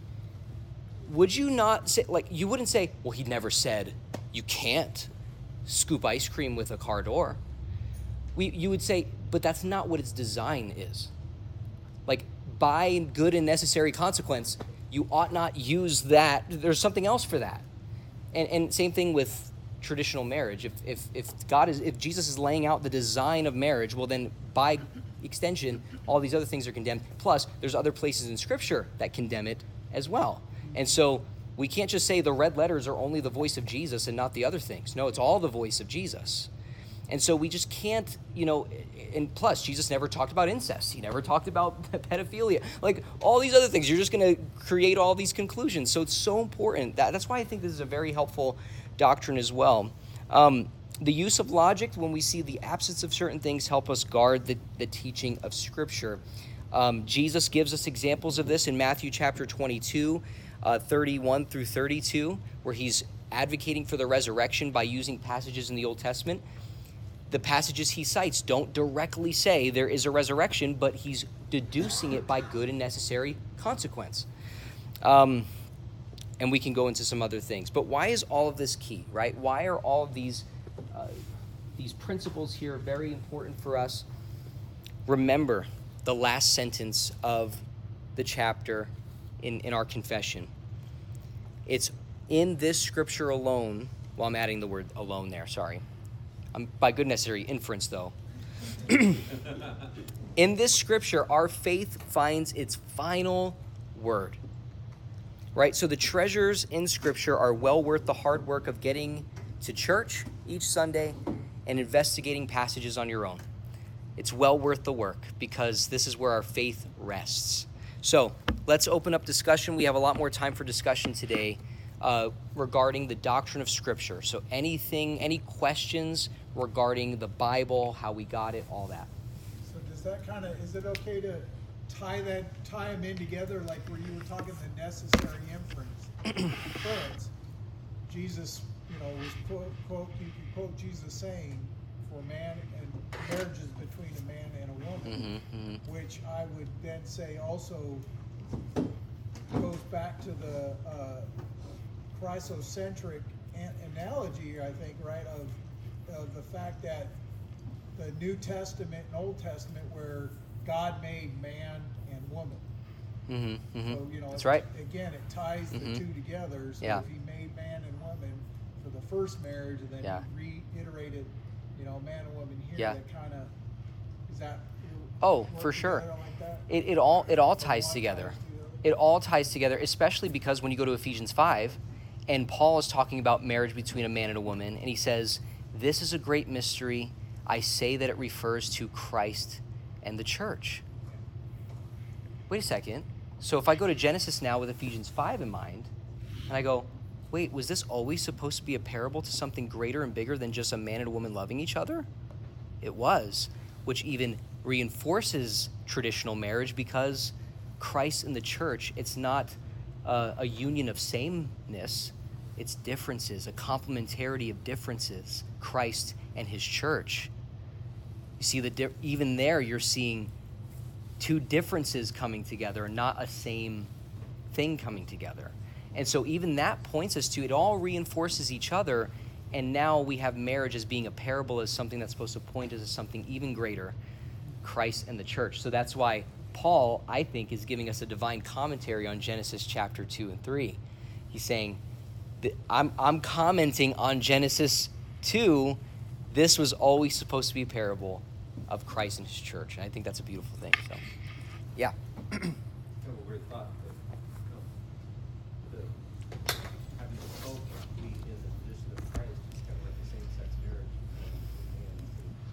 Would you not say, like, you wouldn't say, well, he never said you can't scoop ice cream with a car door. We, you would say, but that's not what its design is. Like, by good and necessary consequence, you ought not use that. There's something else for that. And, and same thing with traditional marriage. If, if, if God is, if Jesus is laying out the design of marriage, well, then by extension, all these other things are condemned. Plus, there's other places in Scripture that condemn it as well. And so we can't just say the red letters are only the voice of Jesus and not the other things. No, it's all the voice of Jesus. And so we just can't, you know, and plus, Jesus never talked about incest. He never talked about pedophilia. Like, all these other things. You're just going to create all these conclusions. So it's so important. That, that's why I think this is a very helpful doctrine as well. Um, the use of logic, when we see the absence of certain things, help us guard the, the teaching of Scripture. Um, Jesus gives us examples of this in Matthew chapter twenty-two, uh, thirty-one through thirty-two, where he's advocating for the resurrection by using passages in the Old Testament. The passages he cites don't directly say there is a resurrection, but he's deducing it by good and necessary consequence. Um, and we can go into some other things. But why is all of this key, right? Why are all of these, uh, these principles here very important for us? Remember the last sentence of the chapter in, in our confession. It's in this scripture alone, well, I'm adding the word alone there, sorry. Um, by good necessary inference, though. In this scripture, our faith finds its final word. Right? So the treasures in scripture are well worth the hard work of getting to church each Sunday and investigating passages on your own. It's well worth the work because this is where our faith rests. So let's open up discussion. We have a lot more time for discussion today uh, regarding the doctrine of Scripture. So anything, any questions regarding the Bible, how we got it, all that. So does that kind of, is it okay to tie that, tie them in together like where you were talking the necessary inference? inference Jesus, you know, was quote, quote, you can quote Jesus saying, for man and marriage is between a man and a woman, Mm-hmm, mm-hmm. which I would then say also goes back to the uh, Christocentric an- analogy, I think, right, of, of the fact that the New Testament and Old Testament where God made man and woman. Mm-hmm, mm-hmm. So, you know, That's it- right. Again, it ties the Mhm. two together. So Yeah. if he made man and woman for the first marriage, and then Yeah. he reiterated, you know, man and woman here, Yeah. that kind of, is that? Oh, work for sure. together like that? It, it all it all Or ties one together. ties to the other? It all ties together, especially because when you go to Ephesians five, and Paul is talking about marriage between a man and a woman, and he says, "This is a great mystery. I say that it refers to Christ and the church." Wait a second. So if I go to Genesis now with Ephesians five in mind, and I go, wait, was this always supposed to be a parable to something greater and bigger than just a man and a woman loving each other? It was, which even reinforces traditional marriage, because Christ and the church, it's not uh, a union of sameness, it's differences, a complementarity of differences, Christ and his church. You see, the di- even there you're seeing two differences coming together, not a same thing coming together. And so even that points us to, it all reinforces each other, and now we have marriage as being a parable, as something that's supposed to point us to something even greater, Christ and the church. So that's why Paul, I think, is giving us a divine commentary on Genesis chapter two and three. He's saying, that I'm, I'm commenting on Genesis two. This was always supposed to be a parable of Christ and his church. And I think that's a beautiful thing. So, yeah. Kind of a weird thought, but you know, the, having both be in the position of Christ is kind of like the same-sex marriage between a man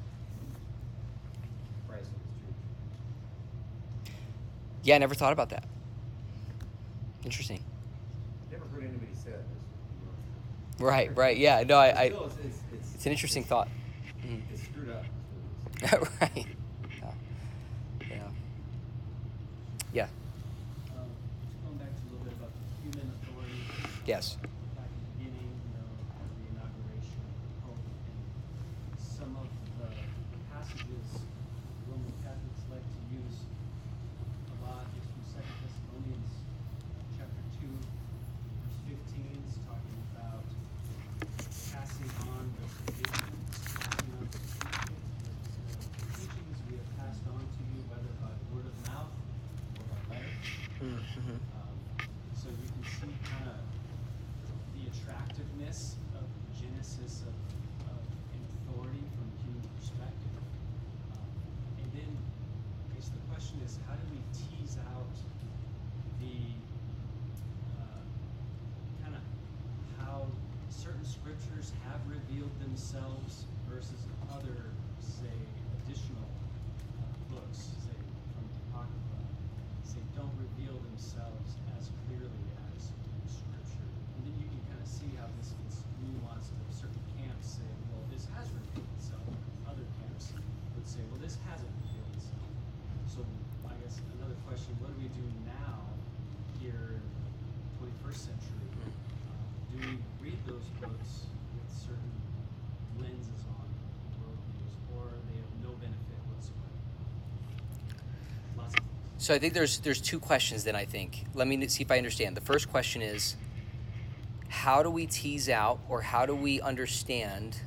and Christ and his church. Yeah, I never thought about that. Interesting. Never heard anybody say that. Right, right. Yeah, no, I, I Still, it's, it's, it's, it's an interesting thought. It's screwed up. Right. Yeah. Yeah. Yeah. Um, just going back to a little bit about the human authority. Yes. Back in the beginning, you know, at the inauguration of the Pope, and some of the passages Roman Catholics like to use a lot is from Second Thessalonians chapter two, verse fifteen. It's talking about passing on the traditions, passing on the teachings, the teachings we have passed on to you, whether by word of mouth or by letter. Mm-hmm. Um, so you can see kind of the attractiveness of Genesis of, of an authority from a human perspective. Um, and then I guess the question is, how do we tease out the uh, kind of how certain scriptures have revealed themselves versus other, say, additional uh, books, say, from the Apocrypha, say, don't reveal themselves as clearly as Scripture. And then you can kind of see how this gets nuanced. Of certain camps say, well, this has revealed itself. Other camps would say, well, this hasn't revealed itself. So I guess another question, what do we do now here in the twenty-first century? Uh, do we read those books with certain lenses on, worldviews, or they have no benefit whatsoever? Lots of things. So I think there's there's two questions then, I think. Let me see if I understand. The first question is, how do we tease out, or how do we understand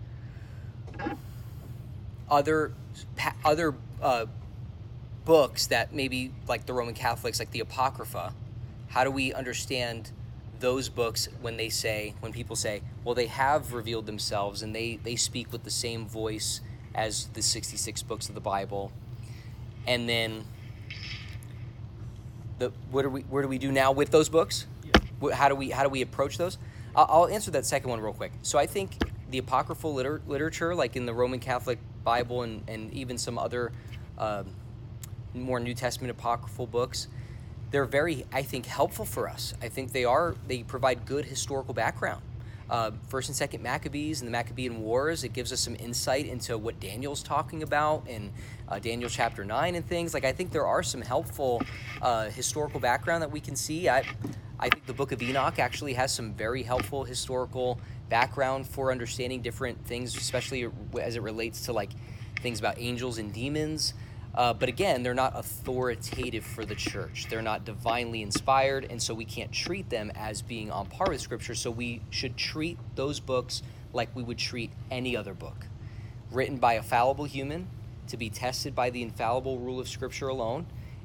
other pa- other uh, books that maybe, like the Roman Catholics, like the Apocrypha? How do we understand those books when they say, when people say, well, they have revealed themselves and they, they speak with the same voice as the sixty-six books of the Bible? And then the what do we where do we do now with those books? Yeah. Wh- How do we how do we approach those? I'll, I'll answer that second one real quick. So I think the apocryphal liter- literature, like in the Roman Catholic Bible and, and even some other um, more New Testament apocryphal books, they're very, I think, helpful for us. I think they are they provide good historical background. Uh, First and Second Maccabees and the Maccabean Wars, it gives us some insight into what Daniel's talking about in uh, Daniel chapter nine and things. Like, I think there are some helpful uh, historical background that we can see. I, I think the Book of Enoch actually has some very helpful historical background for understanding different things, especially as it relates to like things about angels and demons. Uh, but again, they're not authoritative for the church. They're not divinely inspired, and so we can't treat them as being on par with Scripture. So we should treat those books like we would treat any other book, written by a fallible human, to be tested by the infallible rule of Scripture alone,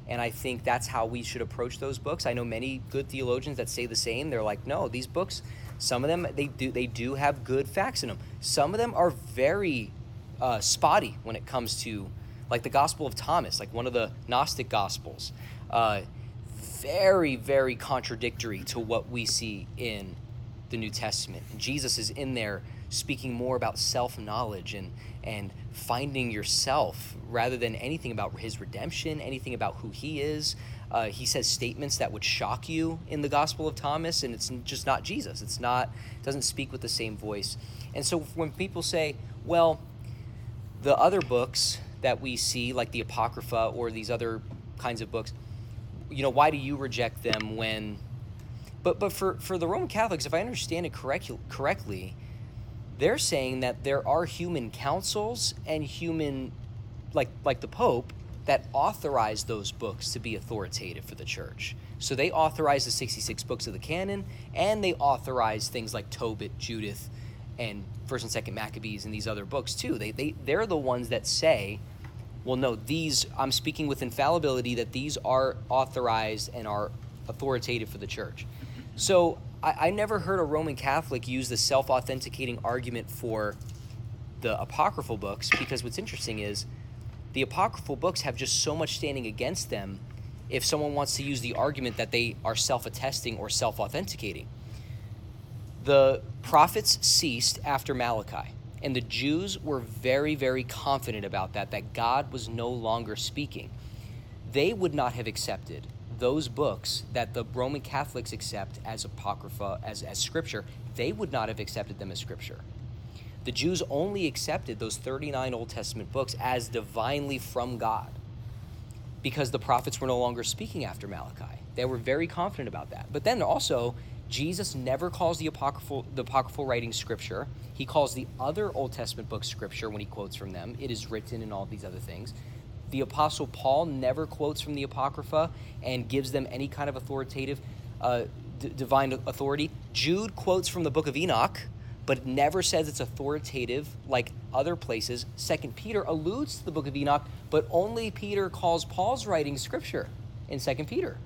And I think that's how we should approach those books. I know many good theologians that say the same. They're like, no, these books, some of them, they do they do have good facts in them. Some of them are very uh, spotty when it comes to, like the Gospel of Thomas, like one of the Gnostic Gospels. Uh, very, very contradictory to what we see in the New Testament. And Jesus is in there speaking more about self-knowledge and and finding yourself rather than anything about his redemption, anything about who he is. Uh, he says statements that would shock you in the Gospel of Thomas, and it's just not Jesus. It's not, doesn't speak with the same voice. And so when people say, well, the other books that we see, like the Apocrypha or these other kinds of books, you know, why do you reject them when... But but for, for the Roman Catholics, if I understand it correct, correctly, they're saying that there are human councils and human, like like the Pope, that authorize those books to be authoritative for the church. So they authorize the sixty-six books of the canon, and they authorize things like Tobit, Judith, and First and Second Maccabees, and these other books too. They they they're the ones that say, well, no, these, I'm speaking with infallibility that these are authorized and are authoritative for the church. So I, I never heard a Roman Catholic use the self-authenticating argument for the apocryphal books, because what's interesting is the apocryphal books have just so much standing against them if someone wants to use the argument that they are self-attesting or self-authenticating. The prophets ceased after Malachi, and the Jews were very, very confident about that, that God was no longer speaking. They would not have accepted those books that the Roman Catholics accept as apocrypha, as, as scripture. They would not have accepted them as scripture. The Jews only accepted those thirty-nine Old Testament books as divinely from God because the prophets were no longer speaking after Malachi. They were very confident about that. But then also, Jesus never calls the apocryphal, the apocryphal writings scripture. He calls the other Old Testament books scripture when he quotes from them. It is written and all these other things. The Apostle Paul never quotes from the Apocrypha and gives them any kind of authoritative, uh, d- divine authority. Jude quotes from the book of Enoch, but never says it's authoritative like other places. Second Peter alludes to the book of Enoch, but only Peter calls Paul's writing scripture in Second Peter.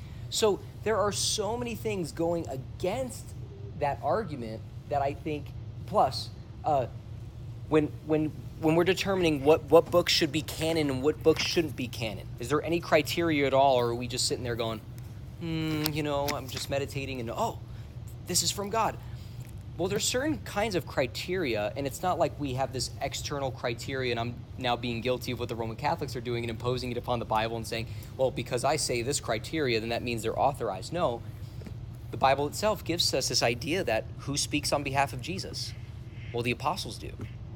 So there are so many things going against that argument that I think, plus, uh, when when when we're determining what, what books should be canon and what books shouldn't be canon, is there any criteria at all, or are we just sitting there going, hmm, you know, I'm just meditating and, oh, this is from God? Well, there's certain kinds of criteria, and it's not like we have this external criteria, and I'm now being guilty of what the Roman Catholics are doing and imposing it upon the Bible and saying, well, because I say this criteria, then that means they're authorized. No, the Bible itself gives us this idea that who speaks on behalf of Jesus? Well, the apostles do.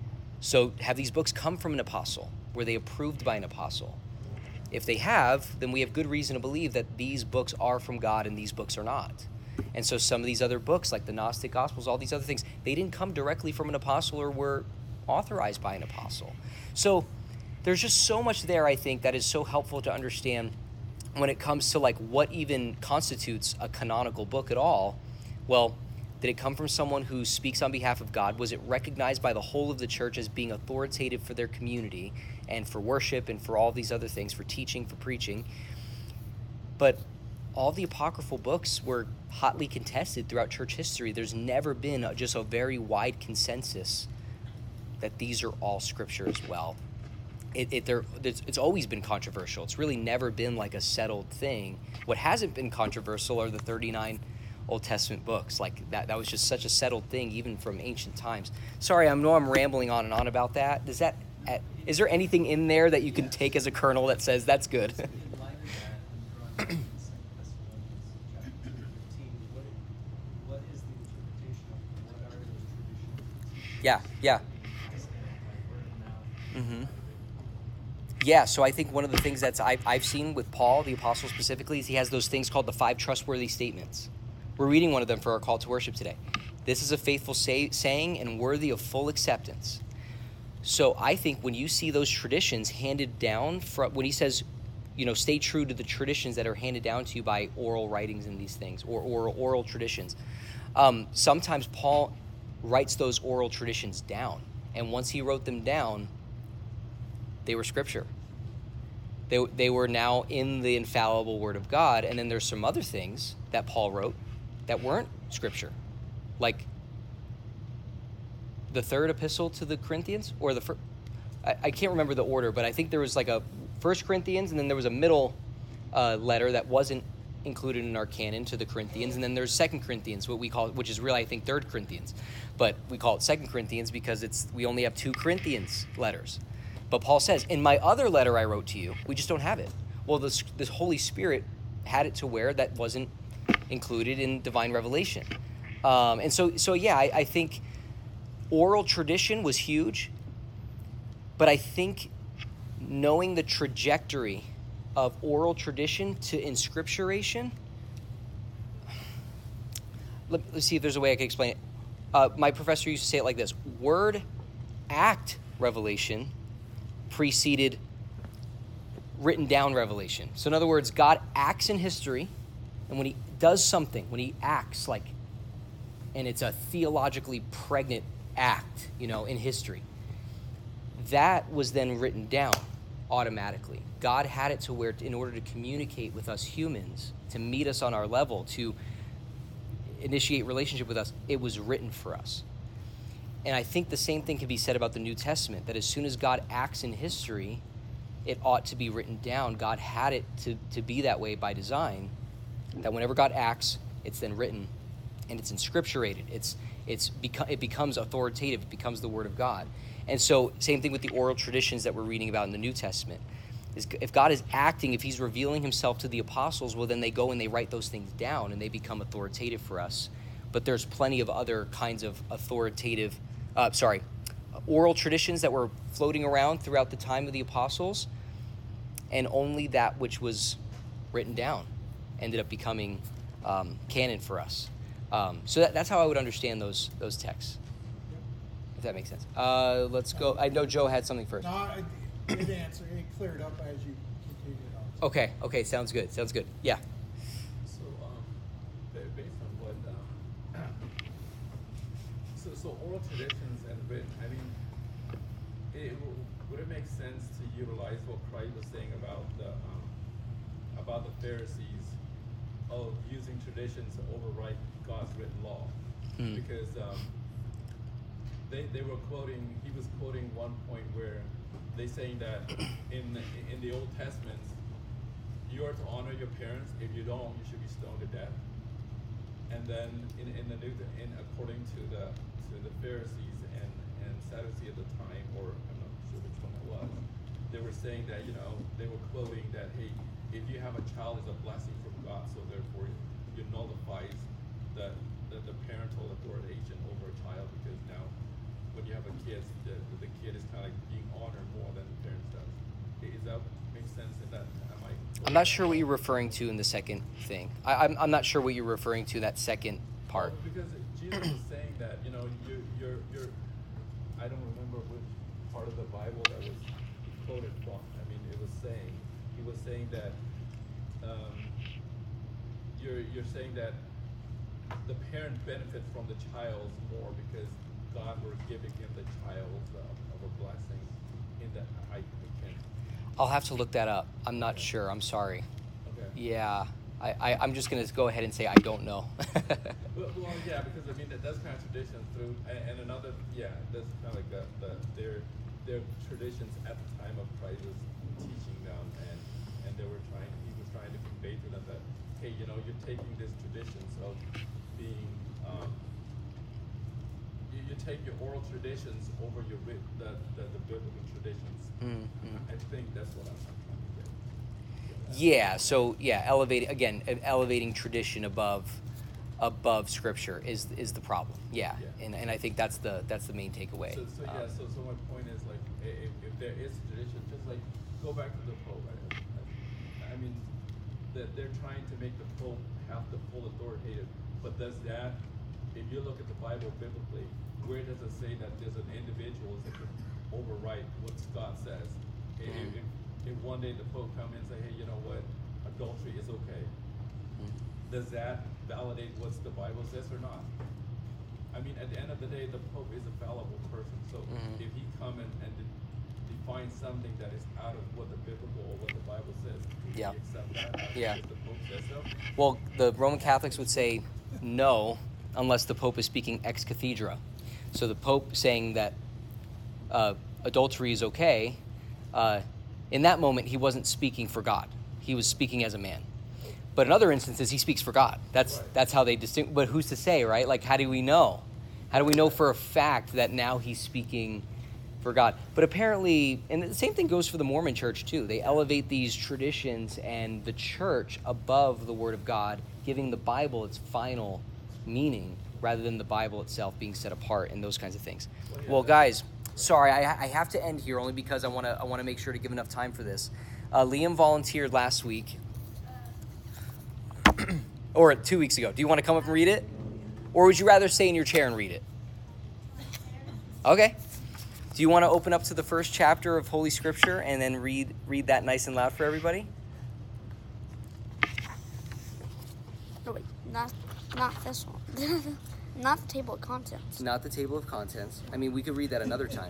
So have these books come from an apostle? Were they approved by an apostle? If they have, then we have good reason to believe that these books are from God and these books are not. And so some of these other books, like the Gnostic Gospels, all these other things, they didn't come directly from an apostle or were authorized by an apostle. So there's just so much there, I think, that is so helpful to understand when it comes to like what even constitutes a canonical book at all. Well, did it come from someone who speaks on behalf of God? Was it recognized by the whole of the church as being authoritative for their community and for worship and for all these other things, for teaching, for preaching? But all the apocryphal books were hotly contested throughout church history. There's never been a, just a very wide consensus that these are all scripture as well. It, it there, it's, it's always been controversial. It's really never been like a settled thing. What hasn't been controversial are the thirty-nine Old Testament books. Like that, that was just such a settled thing, even from ancient times. Sorry, I know I'm rambling on and on about that. Does that, is there anything in there that you can take as a kernel that says that's good? In light of that, and drawing on Second Thessalonians chapter fifteen, what, what is the interpretation of what are those traditions? Yeah, yeah. Mm-hmm. Yeah, so I think one of the things that's I've, I've seen with Paul, the apostle specifically, is he has those things called the five trustworthy statements. We're reading one of them for our call to worship today. This is a faithful say, saying and worthy of full acceptance. So I think when you see those traditions handed down, from, when he says, you know, stay true to the traditions that are handed down to you by oral writings and these things, or oral, oral traditions, um, sometimes Paul writes those oral traditions down. And once he wrote them down, they were scripture. They, they were now in the infallible Word of God. And then there's some other things that Paul wrote that weren't Scripture. Like the third epistle to the Corinthians, or the first, I, I can't remember the order, but I think there was like a First Corinthians, and then there was a middle uh, letter that wasn't included in our canon to the Corinthians, and then there's Second Corinthians, what we call, which is really I think Third Corinthians, but we call it Second Corinthians because it's we only have two Corinthians letters. But Paul says, in my other letter I wrote to you, we just don't have it. Well, this this Holy Spirit had it to where that wasn't included in divine revelation, um, and so so yeah, I, I think oral tradition was huge, but I think knowing the trajectory of oral tradition to inscripturation, let, let's see if there's a way I can explain it. Uh, my professor used to say it like this: word act revelation preceded written down revelation. So in other words, God acts in history, and when he does something, when he acts like, and it's a theologically pregnant act, you know, in history, that was then written down automatically. God had it to where, in order to communicate with us humans, to meet us on our level, to initiate relationship with us, it was written for us. And I think the same thing can be said about the New Testament, that as soon as God acts in history, it ought to be written down. God had it to, to be that way by design, that whenever God acts, it's then written, and it's inscripturated. It's it's beco- it becomes authoritative. It becomes the Word of God. And so, same thing with the oral traditions that we're reading about in the New Testament. Is if God is acting, if he's revealing himself to the apostles, well, then they go and they write those things down, and they become authoritative for us. But there's plenty of other kinds of authoritative, uh, sorry, oral traditions that were floating around throughout the time of the apostles, and only that which was written down ended up becoming um, canon for us. Um, so that, that's how I would understand those those texts, if that makes sense. Uh, let's go. I know Joe had something first. No, I- it answered, it cleared up as you continued on. Okay, okay, sounds good, sounds good. Yeah. So, um, ba- based on what, um, so, so oral traditions and written, I mean, it, w- would it make sense to utilize what Christ was saying about the, um, about the Pharisees of using traditions to overwrite God's written law? Mm. Because, um, they, they were quoting, he was quoting one point where they saying that in, in the Old Testament, you are to honor your parents. If you don't, you should be stoned to death. And then in, in the new, in according to the to the Pharisees and, and Sadducees at the time, or I'm not sure which one it was, they were saying that, you know, they were quoting that, hey, if you have a child, it's a blessing from God, so therefore you nullifies the the, the parental authority over a child, because now when you have a kid, the, the kid is kind of like being honored more than the parents does. Is that make sense? Is that am I? I'm not sure what you're referring to in the second thing. I, I'm I'm not sure what you're referring to that second part. Well, because Jesus was saying that, you know, you you're you're I don't remember which part of the Bible that was quoted from. I mean, it was saying he was saying that um, you're you're saying that the parent benefit from the child more because God were giving him the child uh, of a blessing in that I can. I'll have to look that up. I'm not sure. I'm sorry. Okay. Yeah, I, I I'm just gonna go ahead and say I don't know. Well, well, yeah, because I mean that, that's kind of tradition through, and, and another, yeah, that's kind of like the, the their their traditions at the time of Christ's teaching them, and and they were trying, he was trying to convey to them that, hey, you know, you're taking these traditions of being, um, you, you take your oral traditions over your writ, the, the the biblical traditions. Mm-hmm. I think that's what I'm trying to get. get at. Yeah. So yeah, elevating again, uh, elevating tradition above above scripture is is the problem. Yeah, Yeah. and and I think that's the that's the main takeaway. So, so yeah, Um, so, so my point is like, i- if, if there is tradition, just like, go back to the Pope. I, I, I mean, that they're trying to make the Pope have the full authoritative, but does that, if you look at the Bible biblically, where does it say that there's an individual that can overwrite what God says? If, Mhm. if, if one day the Pope come in and say, hey, you know what, adultery is okay, does that validate what the Bible says or not? I mean, at the end of the day, the Pope is a fallible person. So Mhm. if he come in and de- defines something that is out of what the biblical or what the Bible says, do Yeah. we accept that as Yeah. because the Pope says so? Well, the Roman Catholics would say no, unless the Pope is speaking ex cathedra. So the Pope saying that uh, adultery is okay, uh, in that moment he wasn't speaking for God. He was speaking as a man. But in other instances, he speaks for God. That's Right. that's how they distinguish. But who's to say, right? Like, how do we know? How do we know for a fact that now he's speaking for God? But apparently, and the same thing goes for the Mormon Church too. They elevate these traditions and the church above the Word of God, giving the Bible its final meaning rather than the Bible itself being set apart and those kinds of things. Well, guys, sorry, I, I have to end here only because I want to I want to make sure to give enough time for this. Uh, Liam volunteered last week. Or two weeks ago. Do you want to come up and read it? Or would you rather stay in your chair and read it? Okay. Do you want to open up to the first chapter of Holy Scripture and then read read that nice and loud for everybody? No, wait, not not this one. Not the table of contents. Not the table of contents. I mean, we could read that another time.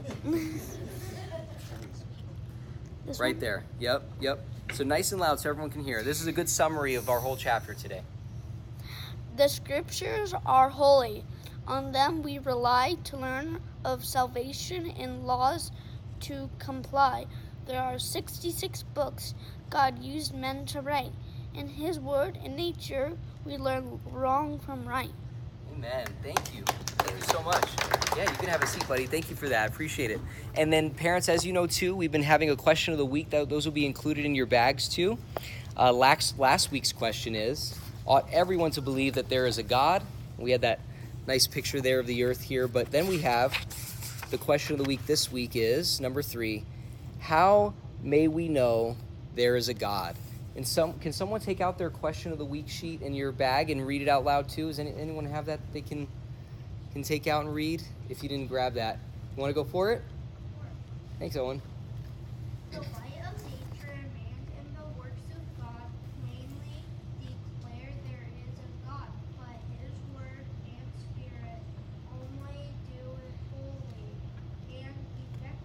This Right one? there. Yep, yep. So nice and loud so everyone can hear. This is a good summary of our whole chapter today. The scriptures are holy. On them we rely to learn of salvation and laws to comply. There are sixty-six books God used men to write. In His word and nature we learn wrong from right. Amen. Thank you. Thank you so much. Yeah, you can have a seat, buddy. Thank you for that. Appreciate it. And then, parents, as you know, too, we've been having a question of the week. That Those will be included in your bags, too. Uh, last, last week's question is, ought everyone to believe that there is a God? We had that nice picture there of the earth here. But then we have the question of the week this week is, number three, how may we know there is a God? And some, can someone take out their question of the week sheet in your bag and read it out loud too? Does any, anyone have that they can can take out and read? If you didn't grab that, you want to go for it? Thanks, Owen. The light of nature and man and the works of God plainly declare there is a God, but His word and spirit only do it wholly and effect-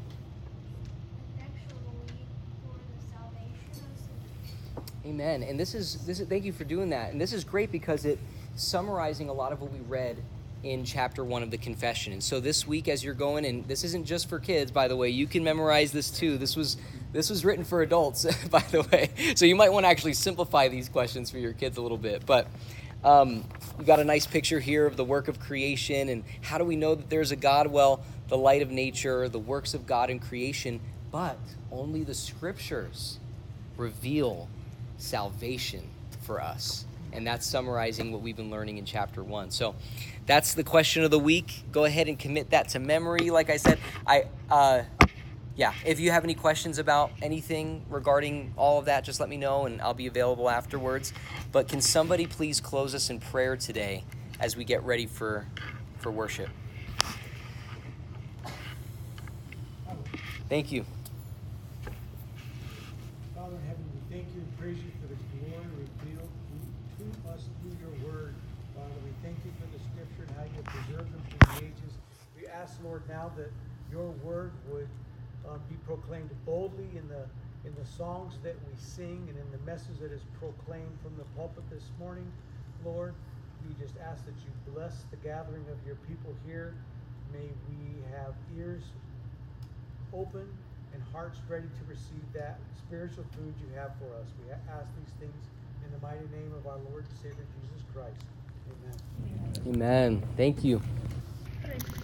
effectually for the salvation of sinners. Amen. And this is this is thank you for doing that. And this is great because it summarizing a lot of what we read in chapter one of the confession. And so this week as you're going, and this isn't just for kids, by the way, you can memorize this too. This was this was written for adults, by the way. So you might want to actually simplify these questions for your kids a little bit. But um, we've got a nice picture here of the work of creation. And how do we know that there's a God? Well, the light of nature, the works of God in creation, but only the scriptures reveal salvation for us. And that's summarizing what we've been learning in chapter one. So that's the question of the week. Go ahead and commit that to memory. Like I said, I, uh, yeah, if you have any questions about anything regarding all of that, just let me know and I'll be available afterwards. But can somebody please close us in prayer today as we get ready for, for worship? Thank you. Father in heaven, we thank you and praise you for the glory revealed to us through your word. Father, we thank you for the scripture and how you have preserved them through the ages. We ask, Lord, now that your word would um, be proclaimed boldly in the in the songs that we sing and in the message that is proclaimed from the pulpit this morning. Lord, we just ask that you bless the gathering of your people here. May we have ears open and hearts ready to receive that spiritual food you have for us. We ask these things in the mighty name of our Lord and Savior Jesus Christ. Amen. Amen. Thank you.